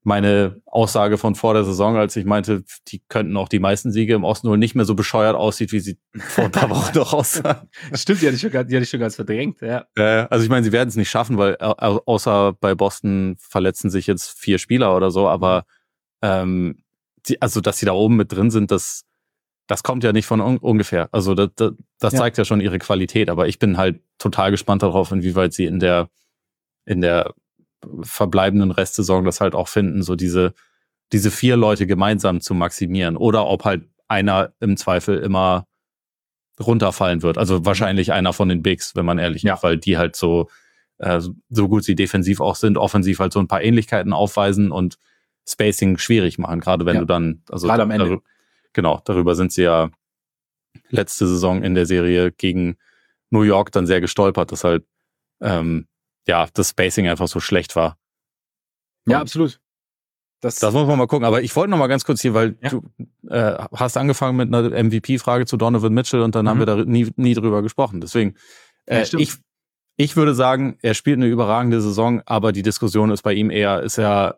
meine Aussage von vor der Saison, als ich meinte, die könnten auch die meisten Siege im Osten holen, nicht mehr so bescheuert aussieht, wie sie vor ein paar Wochen noch aussahen. Stimmt, die hatte ich schon ganz verdrängt, ja. Also ich meine, sie werden es nicht schaffen, weil außer bei Boston verletzen sich jetzt 4 Spieler oder so, aber also dass sie da oben mit drin sind, das kommt ja nicht von ungefähr. Also das zeigt ja schon ihre Qualität, aber ich bin halt total gespannt darauf, inwieweit sie in der verbleibenden Restsaison das halt auch finden, so diese 4 Leute gemeinsam zu maximieren oder ob halt einer im Zweifel immer runterfallen wird. Also wahrscheinlich einer von den Bigs, wenn man ehrlich ist, weil die halt so gut sie defensiv auch sind, offensiv halt so ein paar Ähnlichkeiten aufweisen und Spacing schwierig machen, gerade wenn du dann, also gerade am Ende. Genau, darüber sind sie ja letzte Saison in der Serie gegen New York dann sehr gestolpert, dass halt das Spacing einfach so schlecht war. Ja, absolut. Das muss man mal gucken. Aber ich wollte noch mal ganz kurz hier, weil du hast angefangen mit einer MVP-Frage zu Donovan Mitchell und dann haben wir da nie drüber gesprochen. Deswegen, ich würde sagen, er spielt eine überragende Saison, aber die Diskussion ist bei ihm eher, ist er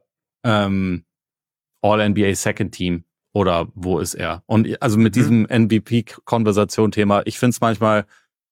All-NBA Second Team oder wo ist er? Und also mit diesem MVP-Konversation-Thema, ich finde es manchmal,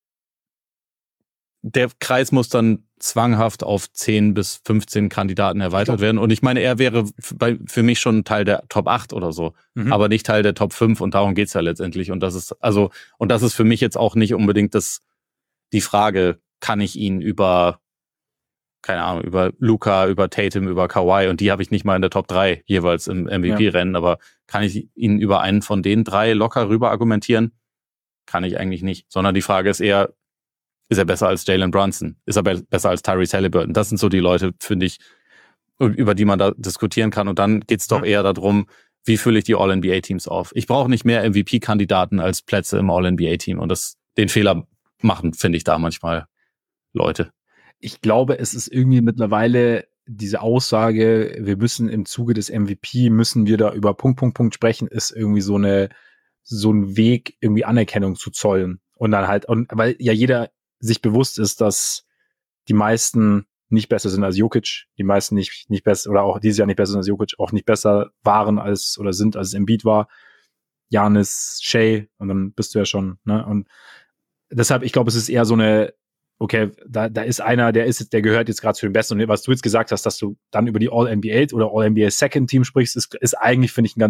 der Kreis muss dann zwanghaft auf 10 bis 15 Kandidaten erweitert werden. Und ich meine, er wäre für mich schon Teil der Top 8 oder so, aber nicht Teil der Top 5 und darum geht's ja letztendlich. Und das ist für mich jetzt auch nicht unbedingt die Frage, kann ich ihn über, keine Ahnung, über Luka, über Tatum, über Kawhi, und die habe ich nicht mal in der Top 3 jeweils im MVP-Rennen, aber kann ich ihn über einen von den 3 locker rüber argumentieren? Kann ich eigentlich nicht. Sondern die Frage ist eher, ist er besser als Jalen Brunson? Ist er besser als Tyrese Halliburton? Das sind so die Leute, finde ich, über die man da diskutieren kann. Und dann geht's doch eher darum, wie fülle ich die All-NBA-Teams auf? Ich brauche nicht mehr MVP-Kandidaten als Plätze im All-NBA-Team. Und den Fehler machen, finde ich, da manchmal Leute. Ich glaube, es ist irgendwie mittlerweile diese Aussage, wir müssen im Zuge des MVP, müssen wir da über Punkt sprechen, ist irgendwie so ein Weg, irgendwie Anerkennung zu zollen. Und dann halt, weil ja jeder sich bewusst ist, dass die meisten nicht besser sind als Jokic, die meisten nicht besser, oder auch dieses Jahr nicht besser sind als Jokic, auch nicht besser waren als oder sind, als es Embiid war, Giannis, Shea, und dann bist du ja schon, ne? Und deshalb, ich glaube, es ist eher so eine, okay, da ist einer, der gehört jetzt gerade zu den Besten. Und was du jetzt gesagt hast, dass du dann über die All-NBA oder All-NBA Second Team sprichst, ist eigentlich, finde ich,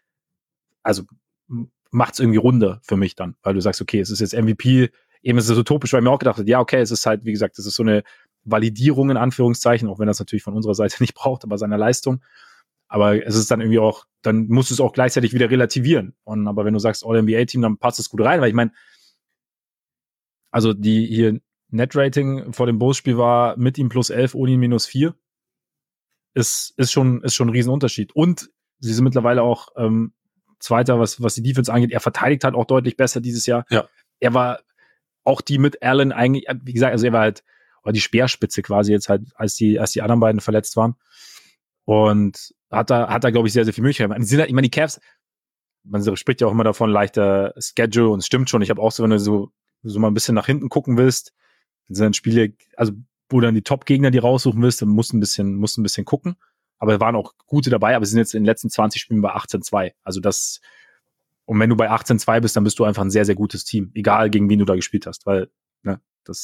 macht's irgendwie runder für mich dann, weil du sagst, okay, es ist jetzt MVP, eben ist es utopisch, weil ich mir auch gedacht habe, ja, okay, es ist halt, wie gesagt, es ist so eine Validierung in Anführungszeichen, auch wenn das natürlich von unserer Seite nicht braucht, aber seiner Leistung. Aber es ist dann irgendwie auch, dann musst du es auch gleichzeitig wieder relativieren. Aber wenn du sagst All-NBA-Team, dann passt es gut rein, weil ich meine, also die hier Net-Rating vor dem Bulls-Spiel war mit ihm +11, ohne ihn -4. Ist schon ein Riesenunterschied. Und sie sind mittlerweile auch Zweiter, was die Defense angeht. Er verteidigt halt auch deutlich besser dieses Jahr. Ja. Er war auch die mit Allen eigentlich, wie gesagt, also er war halt die Speerspitze quasi jetzt halt, als die anderen beiden verletzt waren. Und hat da glaube ich, sehr, sehr viel Möglichkeiten. Ich meine, die Cavs, man spricht ja auch immer davon, leichter Schedule, und es stimmt schon. Ich habe auch so, wenn du so mal ein bisschen nach hinten gucken willst, sind dann Spiele, also wo dann die Top-Gegner die raussuchen willst, dann musst du ein bisschen gucken. Aber es waren auch gute dabei, aber sie sind jetzt in den letzten 20 Spielen bei 18-2. Also und wenn du bei 18-2 bist, dann bist du einfach ein sehr, sehr gutes Team. Egal, gegen wen du da gespielt hast, weil, ne,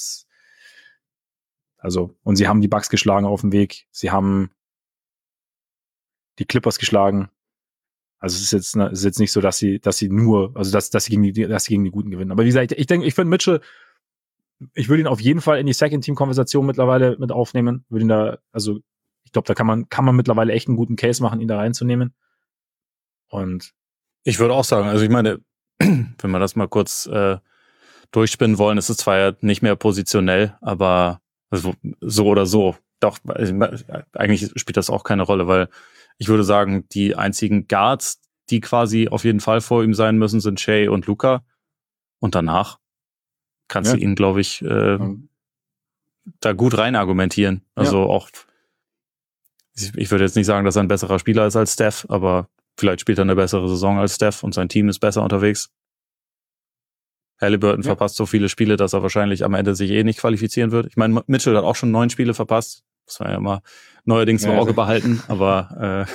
und sie haben die Bucks geschlagen auf dem Weg. Sie haben die Clippers geschlagen. Also es ist jetzt nicht so, dass sie gegen die Guten gewinnen. Aber wie gesagt, ich finde Mitchell, ich würde ihn auf jeden Fall in die Second-Team-Konversation mittlerweile mit aufnehmen. Ich glaube, da kann man mittlerweile echt einen guten Case machen, ihn da reinzunehmen. Und ich würde auch sagen, also ich meine, wenn wir das mal kurz durchspinnen wollen, ist es zwar ja nicht mehr positionell, aber also so oder so, doch, eigentlich spielt das auch keine Rolle, weil ich würde sagen, die einzigen Guards, die quasi auf jeden Fall vor ihm sein müssen, sind Shea und Luka. Und danach kannst du ihn, glaube ich, da gut rein argumentieren. Also auch, ich würde jetzt nicht sagen, dass er ein besserer Spieler ist als Steph, aber vielleicht spielt er eine bessere Saison als Steph und sein Team ist besser unterwegs. Halliburton verpasst so viele Spiele, dass er wahrscheinlich am Ende sich nicht qualifizieren wird. Ich meine, Mitchell hat auch schon 9 Spiele verpasst. muss man ja immer neuerdings im Auge behalten, aber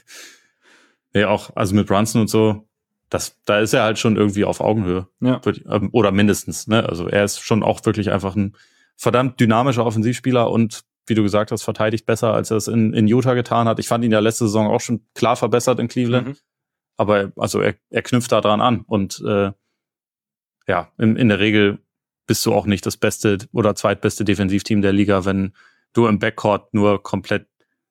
ja, auch, also mit Brunson und so, da ist er halt schon irgendwie auf Augenhöhe. Ja. Oder mindestens, ne? Also er ist schon auch wirklich einfach ein verdammt dynamischer Offensivspieler und wie du gesagt hast, verteidigt besser, als er es in Utah getan hat. Ich fand ihn ja letzte Saison auch schon klar verbessert in Cleveland. Aber also er knüpft da dran an. Und ja, in der Regel bist du auch nicht das beste oder zweitbeste Defensivteam der Liga, wenn du im Backcourt nur komplette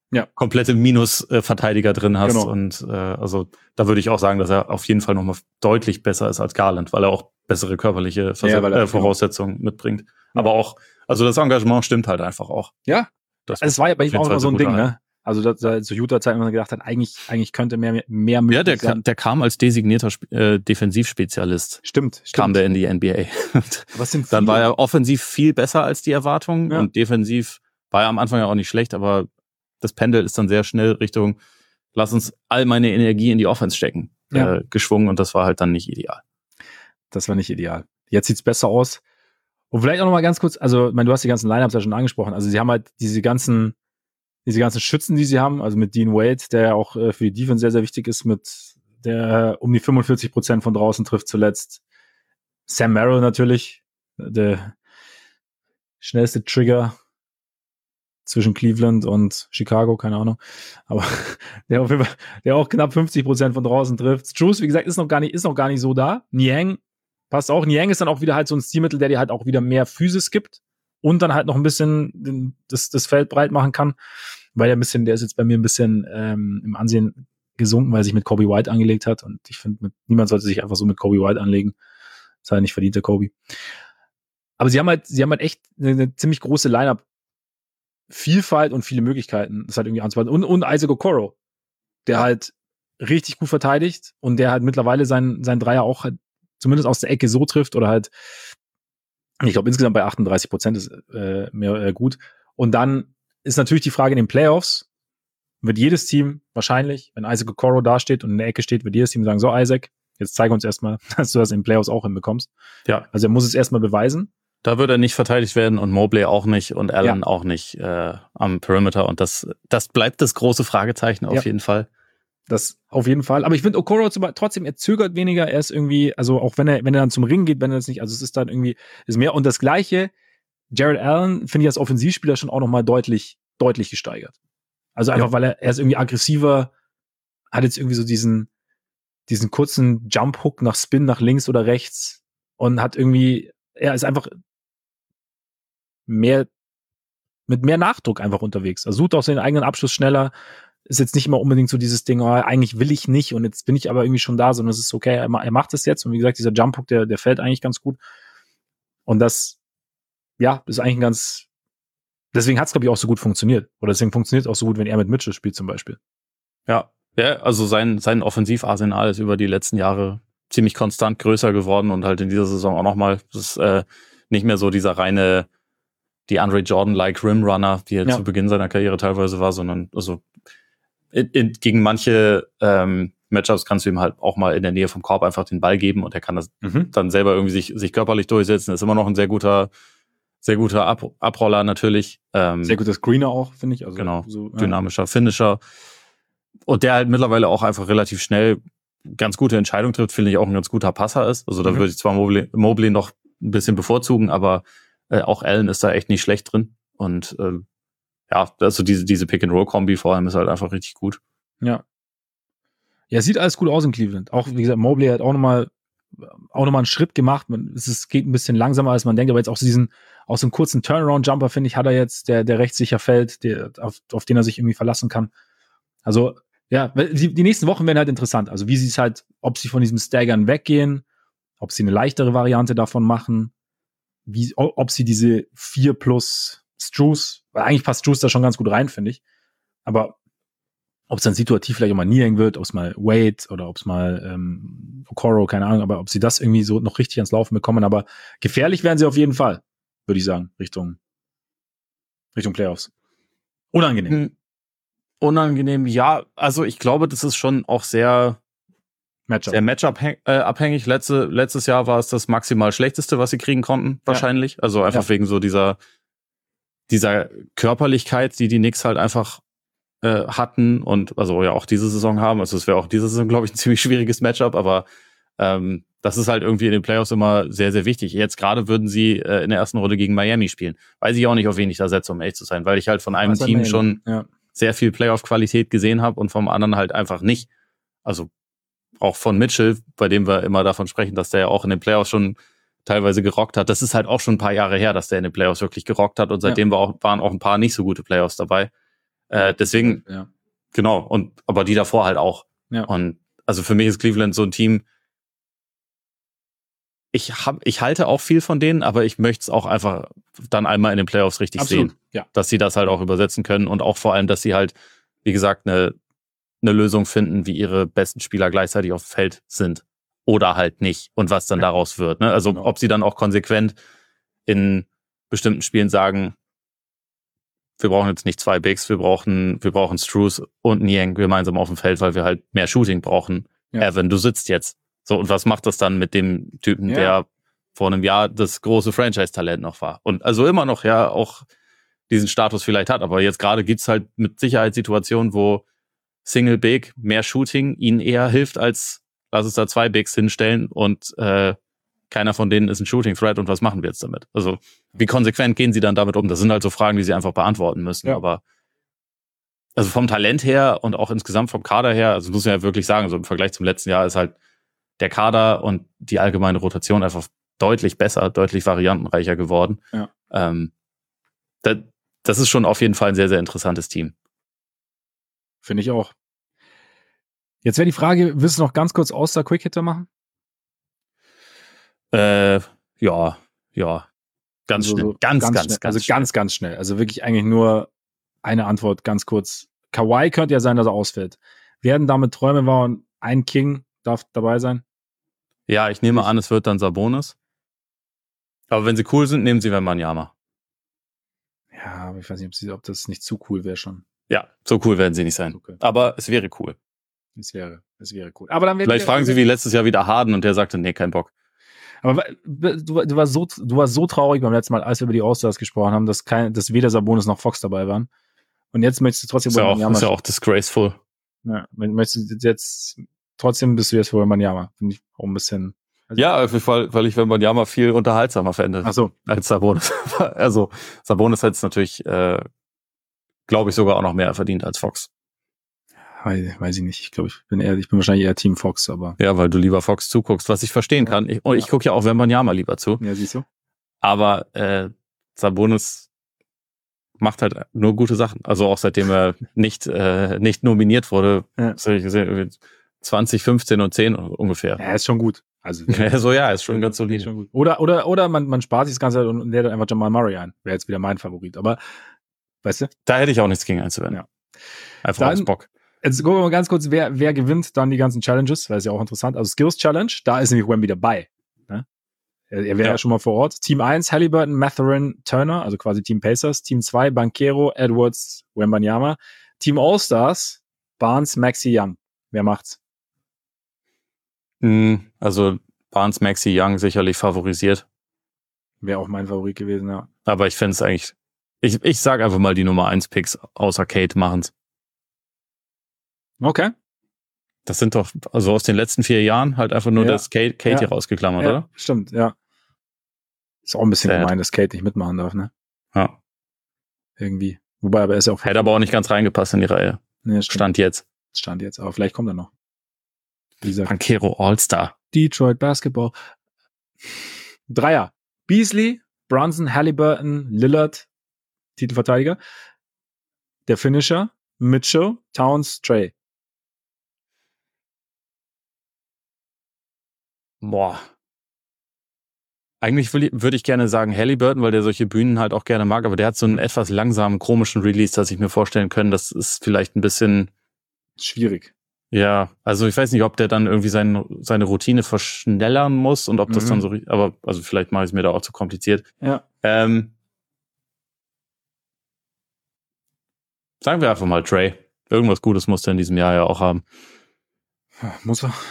Minus-Verteidiger drin hast. Genau. Und also da würde ich auch sagen, dass er auf jeden Fall nochmal deutlich besser ist als Garland, weil er auch bessere körperliche Voraussetzungen mitbringt. Aber auch, also das Engagement stimmt halt einfach auch. Ja, es war ja bei ihm auch immer so ein Ding, ne? Also zu Utah-Zeiten, wenn man gedacht hat, eigentlich könnte mehr möglich sein. Der kam als designierter Defensivspezialist. Stimmt. Kam der in die NBA. Dann war er offensiv viel besser als die Erwartungen und defensiv war er am Anfang ja auch nicht schlecht, aber das Pendel ist dann sehr schnell Richtung, lass uns all meine Energie in die Offense stecken, geschwungen und das war halt dann nicht ideal. Das war nicht ideal. Jetzt sieht's besser aus. Und vielleicht auch noch mal ganz kurz, also ich meine, du hast die ganzen Lineups ja schon angesprochen, also sie haben halt diese ganzen Schützen, die sie haben, also mit Dean Wade, der ja auch für die Defense sehr, sehr wichtig ist, mit der um die 45% von draußen trifft zuletzt. Sam Merrill natürlich, der schnellste Trigger zwischen Cleveland und Chicago, keine Ahnung. Aber der auf jeden Fall, der auch knapp 50% von draußen trifft. Strus, wie gesagt, ist noch gar nicht so da. Niang passt auch. Niang ist dann auch wieder halt so ein Stilmittel, der dir halt auch wieder mehr Physis gibt und dann halt noch ein bisschen das Feld breit machen kann, weil der ist jetzt bei mir ein bisschen im Ansehen gesunken, weil er sich mit Kobe White angelegt hat und ich finde, niemand sollte sich einfach so mit Kobe White anlegen. Das hat er nicht verdient, der Kobe. Aber sie haben halt echt eine ziemlich große Line-Up-Vielfalt und viele Möglichkeiten, das halt irgendwie anzupassen. Und Isaac Okoro, der halt richtig gut verteidigt und der halt mittlerweile sein Dreier auch halt zumindest aus der Ecke so trifft oder halt, ich glaube insgesamt bei 38% ist gut. Und dann ist natürlich die Frage in den Playoffs, wird jedes Team wahrscheinlich, wenn Isaac Okoro da steht und in der Ecke steht, wird jedes Team sagen, so Isaac, jetzt zeig uns erstmal, dass du das in den Playoffs auch hinbekommst. Ja. Also er muss es erstmal beweisen. Da wird er nicht verteidigt werden und Mobley auch nicht und Allen auch nicht am Perimeter und das bleibt das große Fragezeichen auf jeden Fall. Das auf jeden Fall. Aber ich finde Okoro trotzdem, er zögert weniger, er ist irgendwie, also auch wenn er dann zum Ring geht, wenn er das nicht, also es ist dann irgendwie, ist mehr. Und das Gleiche, Jared Allen finde ich als Offensivspieler schon auch nochmal deutlich gesteigert. Also einfach, weil er ist irgendwie aggressiver, hat jetzt irgendwie so diesen kurzen Jump-Hook nach Spin, nach links oder rechts und hat irgendwie, er ist einfach mit mehr Nachdruck einfach unterwegs. Also sucht auch seinen eigenen Abschluss schneller. Ist jetzt nicht immer unbedingt so dieses Ding, eigentlich will ich nicht und jetzt bin ich aber irgendwie schon da, sondern es ist okay, er macht es jetzt und wie gesagt, dieser Jump-Hook, der fällt eigentlich ganz gut und das, ist eigentlich deswegen hat es, glaube ich, auch so gut funktioniert oder deswegen funktioniert es auch so gut, wenn er mit Mitchell spielt zum Beispiel. Ja, also sein Offensivarsenal ist über die letzten Jahre ziemlich konstant größer geworden und halt in dieser Saison auch nochmal, das ist nicht mehr so dieser reine die Andre Jordan-like Rimrunner, die er zu Beginn seiner Karriere teilweise war, sondern also gegen manche Matchups kannst du ihm halt auch mal in der Nähe vom Korb einfach den Ball geben und er kann das dann selber irgendwie sich körperlich durchsetzen. Ist immer noch ein sehr guter Abroller natürlich. Sehr guter Screener auch, finde ich. Also genau, so, dynamischer Finisher. Und der halt mittlerweile auch einfach relativ schnell ganz gute Entscheidungen trifft, finde ich auch ein ganz guter Passer ist. Also da würde ich zwar Mobley noch ein bisschen bevorzugen, aber auch Allen ist da echt nicht schlecht drin. Und also diese Pick-and-Roll-Kombi vor allem ist halt einfach richtig gut. Ja. Ja, sieht alles gut aus in Cleveland. Auch, wie gesagt, Mobley hat auch nochmal einen Schritt gemacht. Es geht ein bisschen langsamer, als man denkt, aber jetzt auch so einen kurzen Turnaround-Jumper, finde ich, hat er jetzt, der recht sicher fällt, auf den er sich irgendwie verlassen kann. Also, ja, die nächsten Wochen werden halt interessant. Also, wie sie es halt, ob sie von diesem Staggern weggehen, ob sie eine leichtere Variante davon machen, ob sie diese 4 plus Strus, weil eigentlich passt Strus da schon ganz gut rein, finde ich. Aber ob es dann situativ vielleicht auch mal Niang wird, ob es mal Wade oder ob es mal Okoro, keine Ahnung, aber ob sie das irgendwie so noch richtig ans Laufen bekommen. Aber gefährlich werden sie auf jeden Fall, würde ich sagen, Richtung Playoffs. Unangenehm. Unangenehm, ja. Also ich glaube, das ist schon auch sehr Matchup-abhängig. Letztes Jahr war es das maximal Schlechteste, was sie kriegen konnten, wahrscheinlich. Also einfach wegen so dieser dieser Körperlichkeit, die Knicks halt einfach hatten und also ja auch diese Saison haben. Also es wäre auch diese Saison, glaube ich, ein ziemlich schwieriges Matchup, aber das ist halt irgendwie in den Playoffs immer sehr, sehr wichtig. Jetzt gerade würden sie in der ersten Runde gegen Miami spielen. Weiß ich auch nicht, auf wen ich da setze, um ehrlich zu sein, weil ich halt von einem Team schon sehr viel Playoff-Qualität gesehen habe und vom anderen halt einfach nicht. Also auch von Mitchell, bei dem wir immer davon sprechen, dass der ja auch in den Playoffs schon teilweise gerockt hat. Das ist halt auch schon ein paar Jahre her, dass der in den Playoffs wirklich gerockt hat und seitdem waren auch ein paar nicht so gute Playoffs dabei. Deswegen, genau, aber die davor halt auch. Ja. Und also für mich ist Cleveland so ein Team, ich halte auch viel von denen, aber ich möchte es auch einfach dann einmal in den Playoffs richtig sehen. Ja. Dass sie das halt auch übersetzen können und auch vor allem, dass sie halt, wie gesagt, eine Lösung finden, wie ihre besten Spieler gleichzeitig auf dem Feld sind. Oder halt nicht. Und was dann daraus wird. Ne? Also ob sie dann auch konsequent in bestimmten Spielen sagen, wir brauchen jetzt nicht 2 Bigs, wir brauchen Strus und Niang gemeinsam auf dem Feld, weil wir halt mehr Shooting brauchen. Ja. Evan, du sitzt jetzt. So, und was macht das dann mit dem Typen, der vor einem Jahr das große Franchise-Talent noch war? Und also immer noch ja auch diesen Status vielleicht hat. Aber jetzt gerade gibt's halt mit Sicherheit Situationen, wo Single Big, mehr Shooting ihnen eher hilft, als lass es da 2 Bigs hinstellen und keiner von denen ist ein Shooting Threat und was machen wir jetzt damit? Also wie konsequent gehen sie dann damit um? Das sind halt so Fragen, die sie einfach beantworten müssen. Ja. Aber also vom Talent her und auch insgesamt vom Kader her, also muss man ja wirklich sagen, so im Vergleich zum letzten Jahr ist halt der Kader und die allgemeine Rotation einfach deutlich besser, deutlich variantenreicher geworden. Ja. Das ist schon auf jeden Fall ein sehr, sehr interessantes Team. Finde ich auch. Jetzt wäre die Frage, willst du noch ganz kurz All-Star Quick-Hitter machen? Ja. Ganz also schnell. Ganz schnell. Also wirklich eigentlich nur eine Antwort, ganz kurz. Kawhi könnte ja sein, dass er ausfällt. Werden damit Träume wahr und ein King darf dabei sein? Ja, ich nehme an, es wird dann Sabonis. Aber wenn sie cool sind, nehmen sie Wembanyama. Ja, aber ich weiß nicht, ob das nicht zu cool wäre schon. Ja, so cool werden sie nicht sein. Okay. Aber es wäre cool. Es wäre cool. Aber dann vielleicht fragen sie wie letztes Jahr wieder Harden und der sagte, nee, kein Bock. Aber du warst so traurig beim letzten Mal, als wir über die All-Stars gesprochen haben, dass weder Sabonis noch Fox dabei waren. Und jetzt möchtest du trotzdem Wembanyama. Ist ja auch disgraceful. Ja, bist du jetzt für Wembanyama. Finde ich auch ein bisschen. Ja, weil ich Wembanyama viel unterhaltsamer fände. Ach so. Als Sabonis. Also Sabonis hat es natürlich, glaube ich, sogar auch noch mehr verdient als Fox. Weiß ich nicht. Ich glaube, ich bin wahrscheinlich eher Team Fox, aber. Ja, weil du lieber Fox zuguckst, was ich verstehen kann. Ich gucke ja auch Wembanyama lieber zu. Ja, siehst du. Aber Sabonis macht halt nur gute Sachen. Also auch seitdem er nicht nominiert wurde, was habe ich gesehen, 20, 15 und 10 ungefähr. Ja, ist schon gut. Also ist schon ganz solide. Schon gut. Oder man spart sich das Ganze und lädt einfach Jamal Murray ein. Wäre jetzt wieder mein Favorit. Aber, weißt du? Da hätte ich auch nichts gegen einzuwenden. Ja. Einfach aus Bock. Jetzt gucken wir mal ganz kurz, wer gewinnt dann die ganzen Challenges, weil es ja auch interessant. Also Skills Challenge, da ist nämlich Wemby dabei. Ne? Er wäre ja schon mal vor Ort. Team 1, Halliburton, Mathurin, Turner, also quasi Team Pacers. Team 2, Banchero, Edwards, Wembanyama. Team All-Stars, Barnes, Maxey, Young. Wer macht's? Also Barnes, Maxey, Young sicherlich favorisiert. Wäre auch mein Favorit gewesen, ja. Aber ich finde es eigentlich, ich sage einfach mal, die Nummer 1 Picks außer Kate machen's. Okay. Das sind doch, also aus den letzten 4 Jahren halt einfach nur das Kate hier rausgeklammert, oder? Stimmt, ja. Ist auch ein bisschen gemein, dass Kate nicht mitmachen darf, ne? Ja. Irgendwie. Wobei, aber er ist ja auch... Hätte aber auch nicht ganz reingepasst in die Reihe. Nee, Stand jetzt, aber vielleicht kommt er noch. Wie gesagt. Banchero All-Star. Detroit Basketball. Dreier. Beasley, Brunson, Halliburton, Lillard, Titelverteidiger. Der Finisher, Mitchell, Towns, Trey. Boah. Eigentlich würde ich gerne sagen Halliburton, weil der solche Bühnen halt auch gerne mag, aber der hat so einen etwas langsamen, komischen Release, dass ich mir vorstellen kann, das ist vielleicht ein bisschen schwierig. Ja, also ich weiß nicht, ob der dann irgendwie seine Routine verschnellern muss und ob das dann so, aber also vielleicht mache ich es mir da auch zu kompliziert. Ja. Sagen wir einfach mal Trey. Irgendwas Gutes muss der in diesem Jahr ja auch haben. Muss er.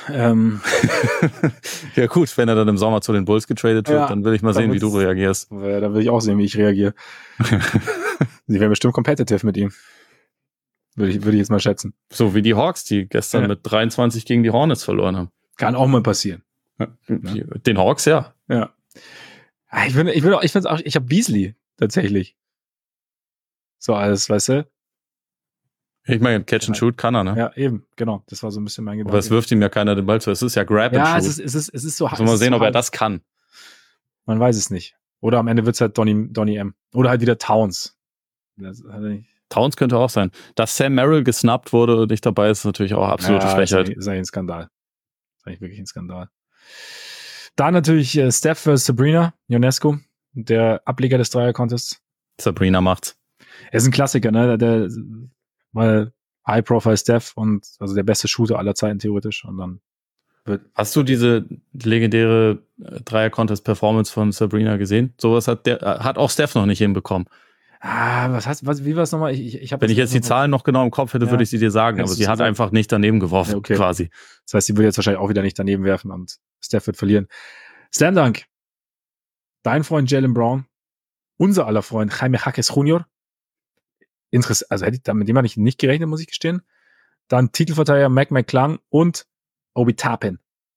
Ja gut, wenn er dann im Sommer zu den Bulls getradet wird, dann will ich mal sehen, wie du reagierst. Ja, dann will ich auch sehen, wie ich reagiere. Sie wären bestimmt competitive mit ihm. Würde ich jetzt mal schätzen. So wie die Hawks, die gestern mit 23 gegen die Hornets verloren haben. Kann auch mal passieren. Ja. Den Hawks, ja. Ja. Ich habe Beasley tatsächlich. So alles, weißt du? Ich meine, Catch and Shoot kann er, ne? Ja, eben, genau. Das war so ein bisschen mein Gedanke. Aber es wirft ihm ja keiner den Ball zu. Es ist ja Grab and Shoot. Ja, es ist so hart. Sollen wir mal sehen, ob er das kann. Man weiß es nicht. Oder am Ende wird es halt Donny M. Oder halt wieder Towns. Towns könnte auch sein. Dass Sam Merrill gesnappt wurde und nicht dabei ist, ist natürlich auch absolute Frechheit. Ist eigentlich ein Skandal. Ist eigentlich wirklich ein Skandal. Dann natürlich Steph vs. Sabrina Ionescu, der Ableger des Dreier-Contests. Sabrina macht's. Er ist ein Klassiker, ne? Der mal High-Profile Steph und also der beste Shooter aller Zeiten theoretisch. Und dann Hast du diese legendäre Dreier-Contest-Performance von Sabrina gesehen? Sowas hat auch Steph noch nicht hinbekommen. Wie war es nochmal? Wenn ich jetzt die Zahlen noch genau im Kopf hätte, würde ich sie dir sagen, aber sie hat einfach nicht daneben geworfen, quasi. Das heißt, sie will jetzt wahrscheinlich auch wieder nicht daneben werfen und Steph wird verlieren. Slam Dunk. Dein Freund Jaylen Brown, unser aller Freund Jaime Jaquez Jr. Interessant, also mit dem hatte ich nicht gerechnet, muss ich gestehen. Dann Titelverteidiger Mac McClung und Obi Toppin.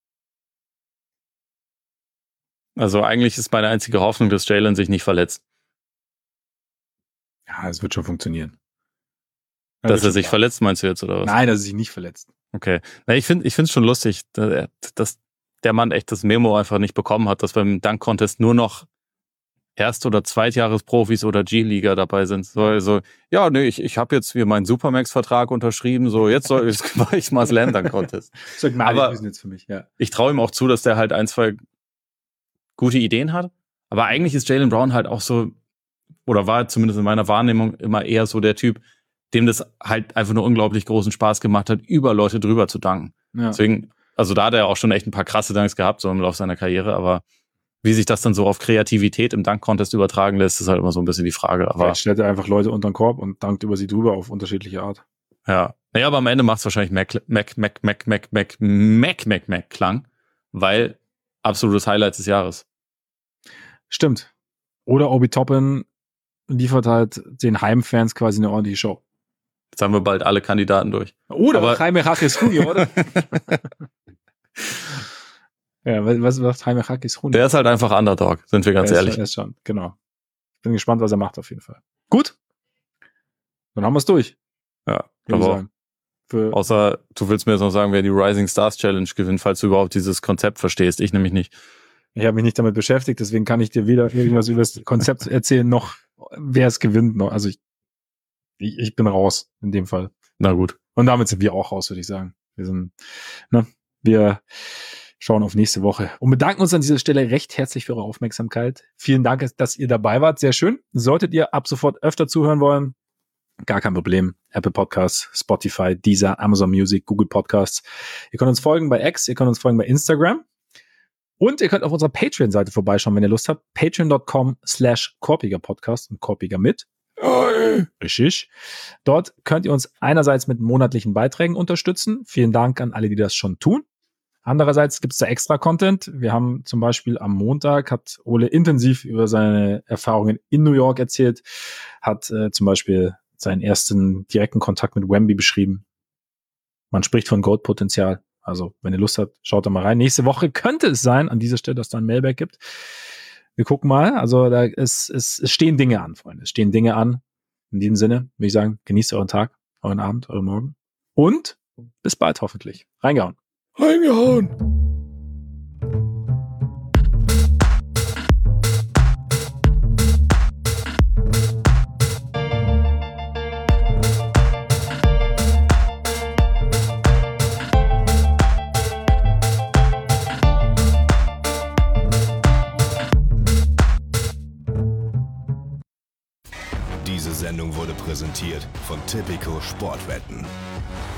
Also eigentlich ist meine einzige Hoffnung, dass Jaylen sich nicht verletzt. Ja, es wird schon funktionieren. Dass er sich verletzt, meinst du jetzt, oder was? Nein, dass er sich nicht verletzt. Okay. Na, ich finde es schon lustig, dass der Mann echt das Memo einfach nicht bekommen hat, dass beim Dunk-Contest nur noch Erst- oder Zweitjahresprofis oder G-Liga dabei sind. So, ja, nee, ich habe jetzt hier meinen Supermax-Vertrag unterschrieben, so jetzt mache ich mal Slam Dunk Contest. Aber jetzt für mich, ja. Ich traue ihm auch zu, dass der halt 1, 2 gute Ideen hat. Aber eigentlich ist Jaylen Brown halt auch so, oder war zumindest in meiner Wahrnehmung immer eher so der Typ, dem das halt einfach nur unglaublich großen Spaß gemacht hat, über Leute drüber zu danken. Ja. Deswegen, also da hat er auch schon echt ein paar krasse Dunks gehabt, so im Laufe seiner Karriere, aber wie sich das dann so auf Kreativität im Dunk-Contest übertragen lässt, ist halt immer so ein bisschen die Frage. Aber vielleicht stellt er einfach Leute unter den Korb und dankt über sie drüber auf unterschiedliche Art. Ja. Naja, aber am Ende macht es wahrscheinlich Mac Klang, weil absolutes Highlight des Jahres. Stimmt. Oder Obi Toppin liefert halt den Heimfans quasi eine ordentliche Show. Jetzt haben wir bald alle Kandidaten durch. Oder Jaime Jaquez Jr., oder? Ja, was macht Jaime Jaquez Jr.? Der ist halt einfach Underdog, sind wir ganz ehrlich. Er ist schon, genau. Bin gespannt, was er macht auf jeden Fall. Gut. Dann haben wir es durch. Ja, aber außer du willst mir jetzt noch sagen, wer die Rising Stars Challenge gewinnt, falls du überhaupt dieses Konzept verstehst. Ich nämlich nicht. Ich habe mich nicht damit beschäftigt, deswegen kann ich dir weder irgendwas über das Konzept erzählen, noch wer es gewinnt. Noch. Also ich bin raus in dem Fall. Na gut. Und damit sind wir auch raus, würde ich sagen. Wir schauen auf nächste Woche und bedanken uns an dieser Stelle recht herzlich für eure Aufmerksamkeit. Vielen Dank, dass ihr dabei wart. Sehr schön. Solltet ihr ab sofort öfter zuhören wollen, gar kein Problem. Apple Podcasts, Spotify, Deezer, Amazon Music, Google Podcasts. Ihr könnt uns folgen bei X, ihr könnt uns folgen bei Instagram. Und ihr könnt auf unserer Patreon-Seite vorbeischauen, wenn ihr Lust habt. Patreon.com/Korpiger-Podcast und Korpiger mit. Richtig. Dort könnt ihr uns einerseits mit monatlichen Beiträgen unterstützen. Vielen Dank an alle, die das schon tun. Andererseits gibt es da extra Content. Wir haben zum Beispiel am Montag, hat Ole intensiv über seine Erfahrungen in New York erzählt, hat zum Beispiel seinen ersten direkten Kontakt mit Wemby beschrieben. Man spricht von Gold-Potenzial. Also, wenn ihr Lust habt, schaut da mal rein. Nächste Woche könnte es sein, an dieser Stelle, dass da ein Mailback gibt. Wir gucken mal. Also, es stehen Dinge an, Freunde. Es stehen Dinge an. In diesem Sinne würde ich sagen, genießt euren Tag, euren Abend, euren Morgen. Und bis bald hoffentlich. Reingehauen. Diese Sendung wurde präsentiert von Tipico Sportwetten.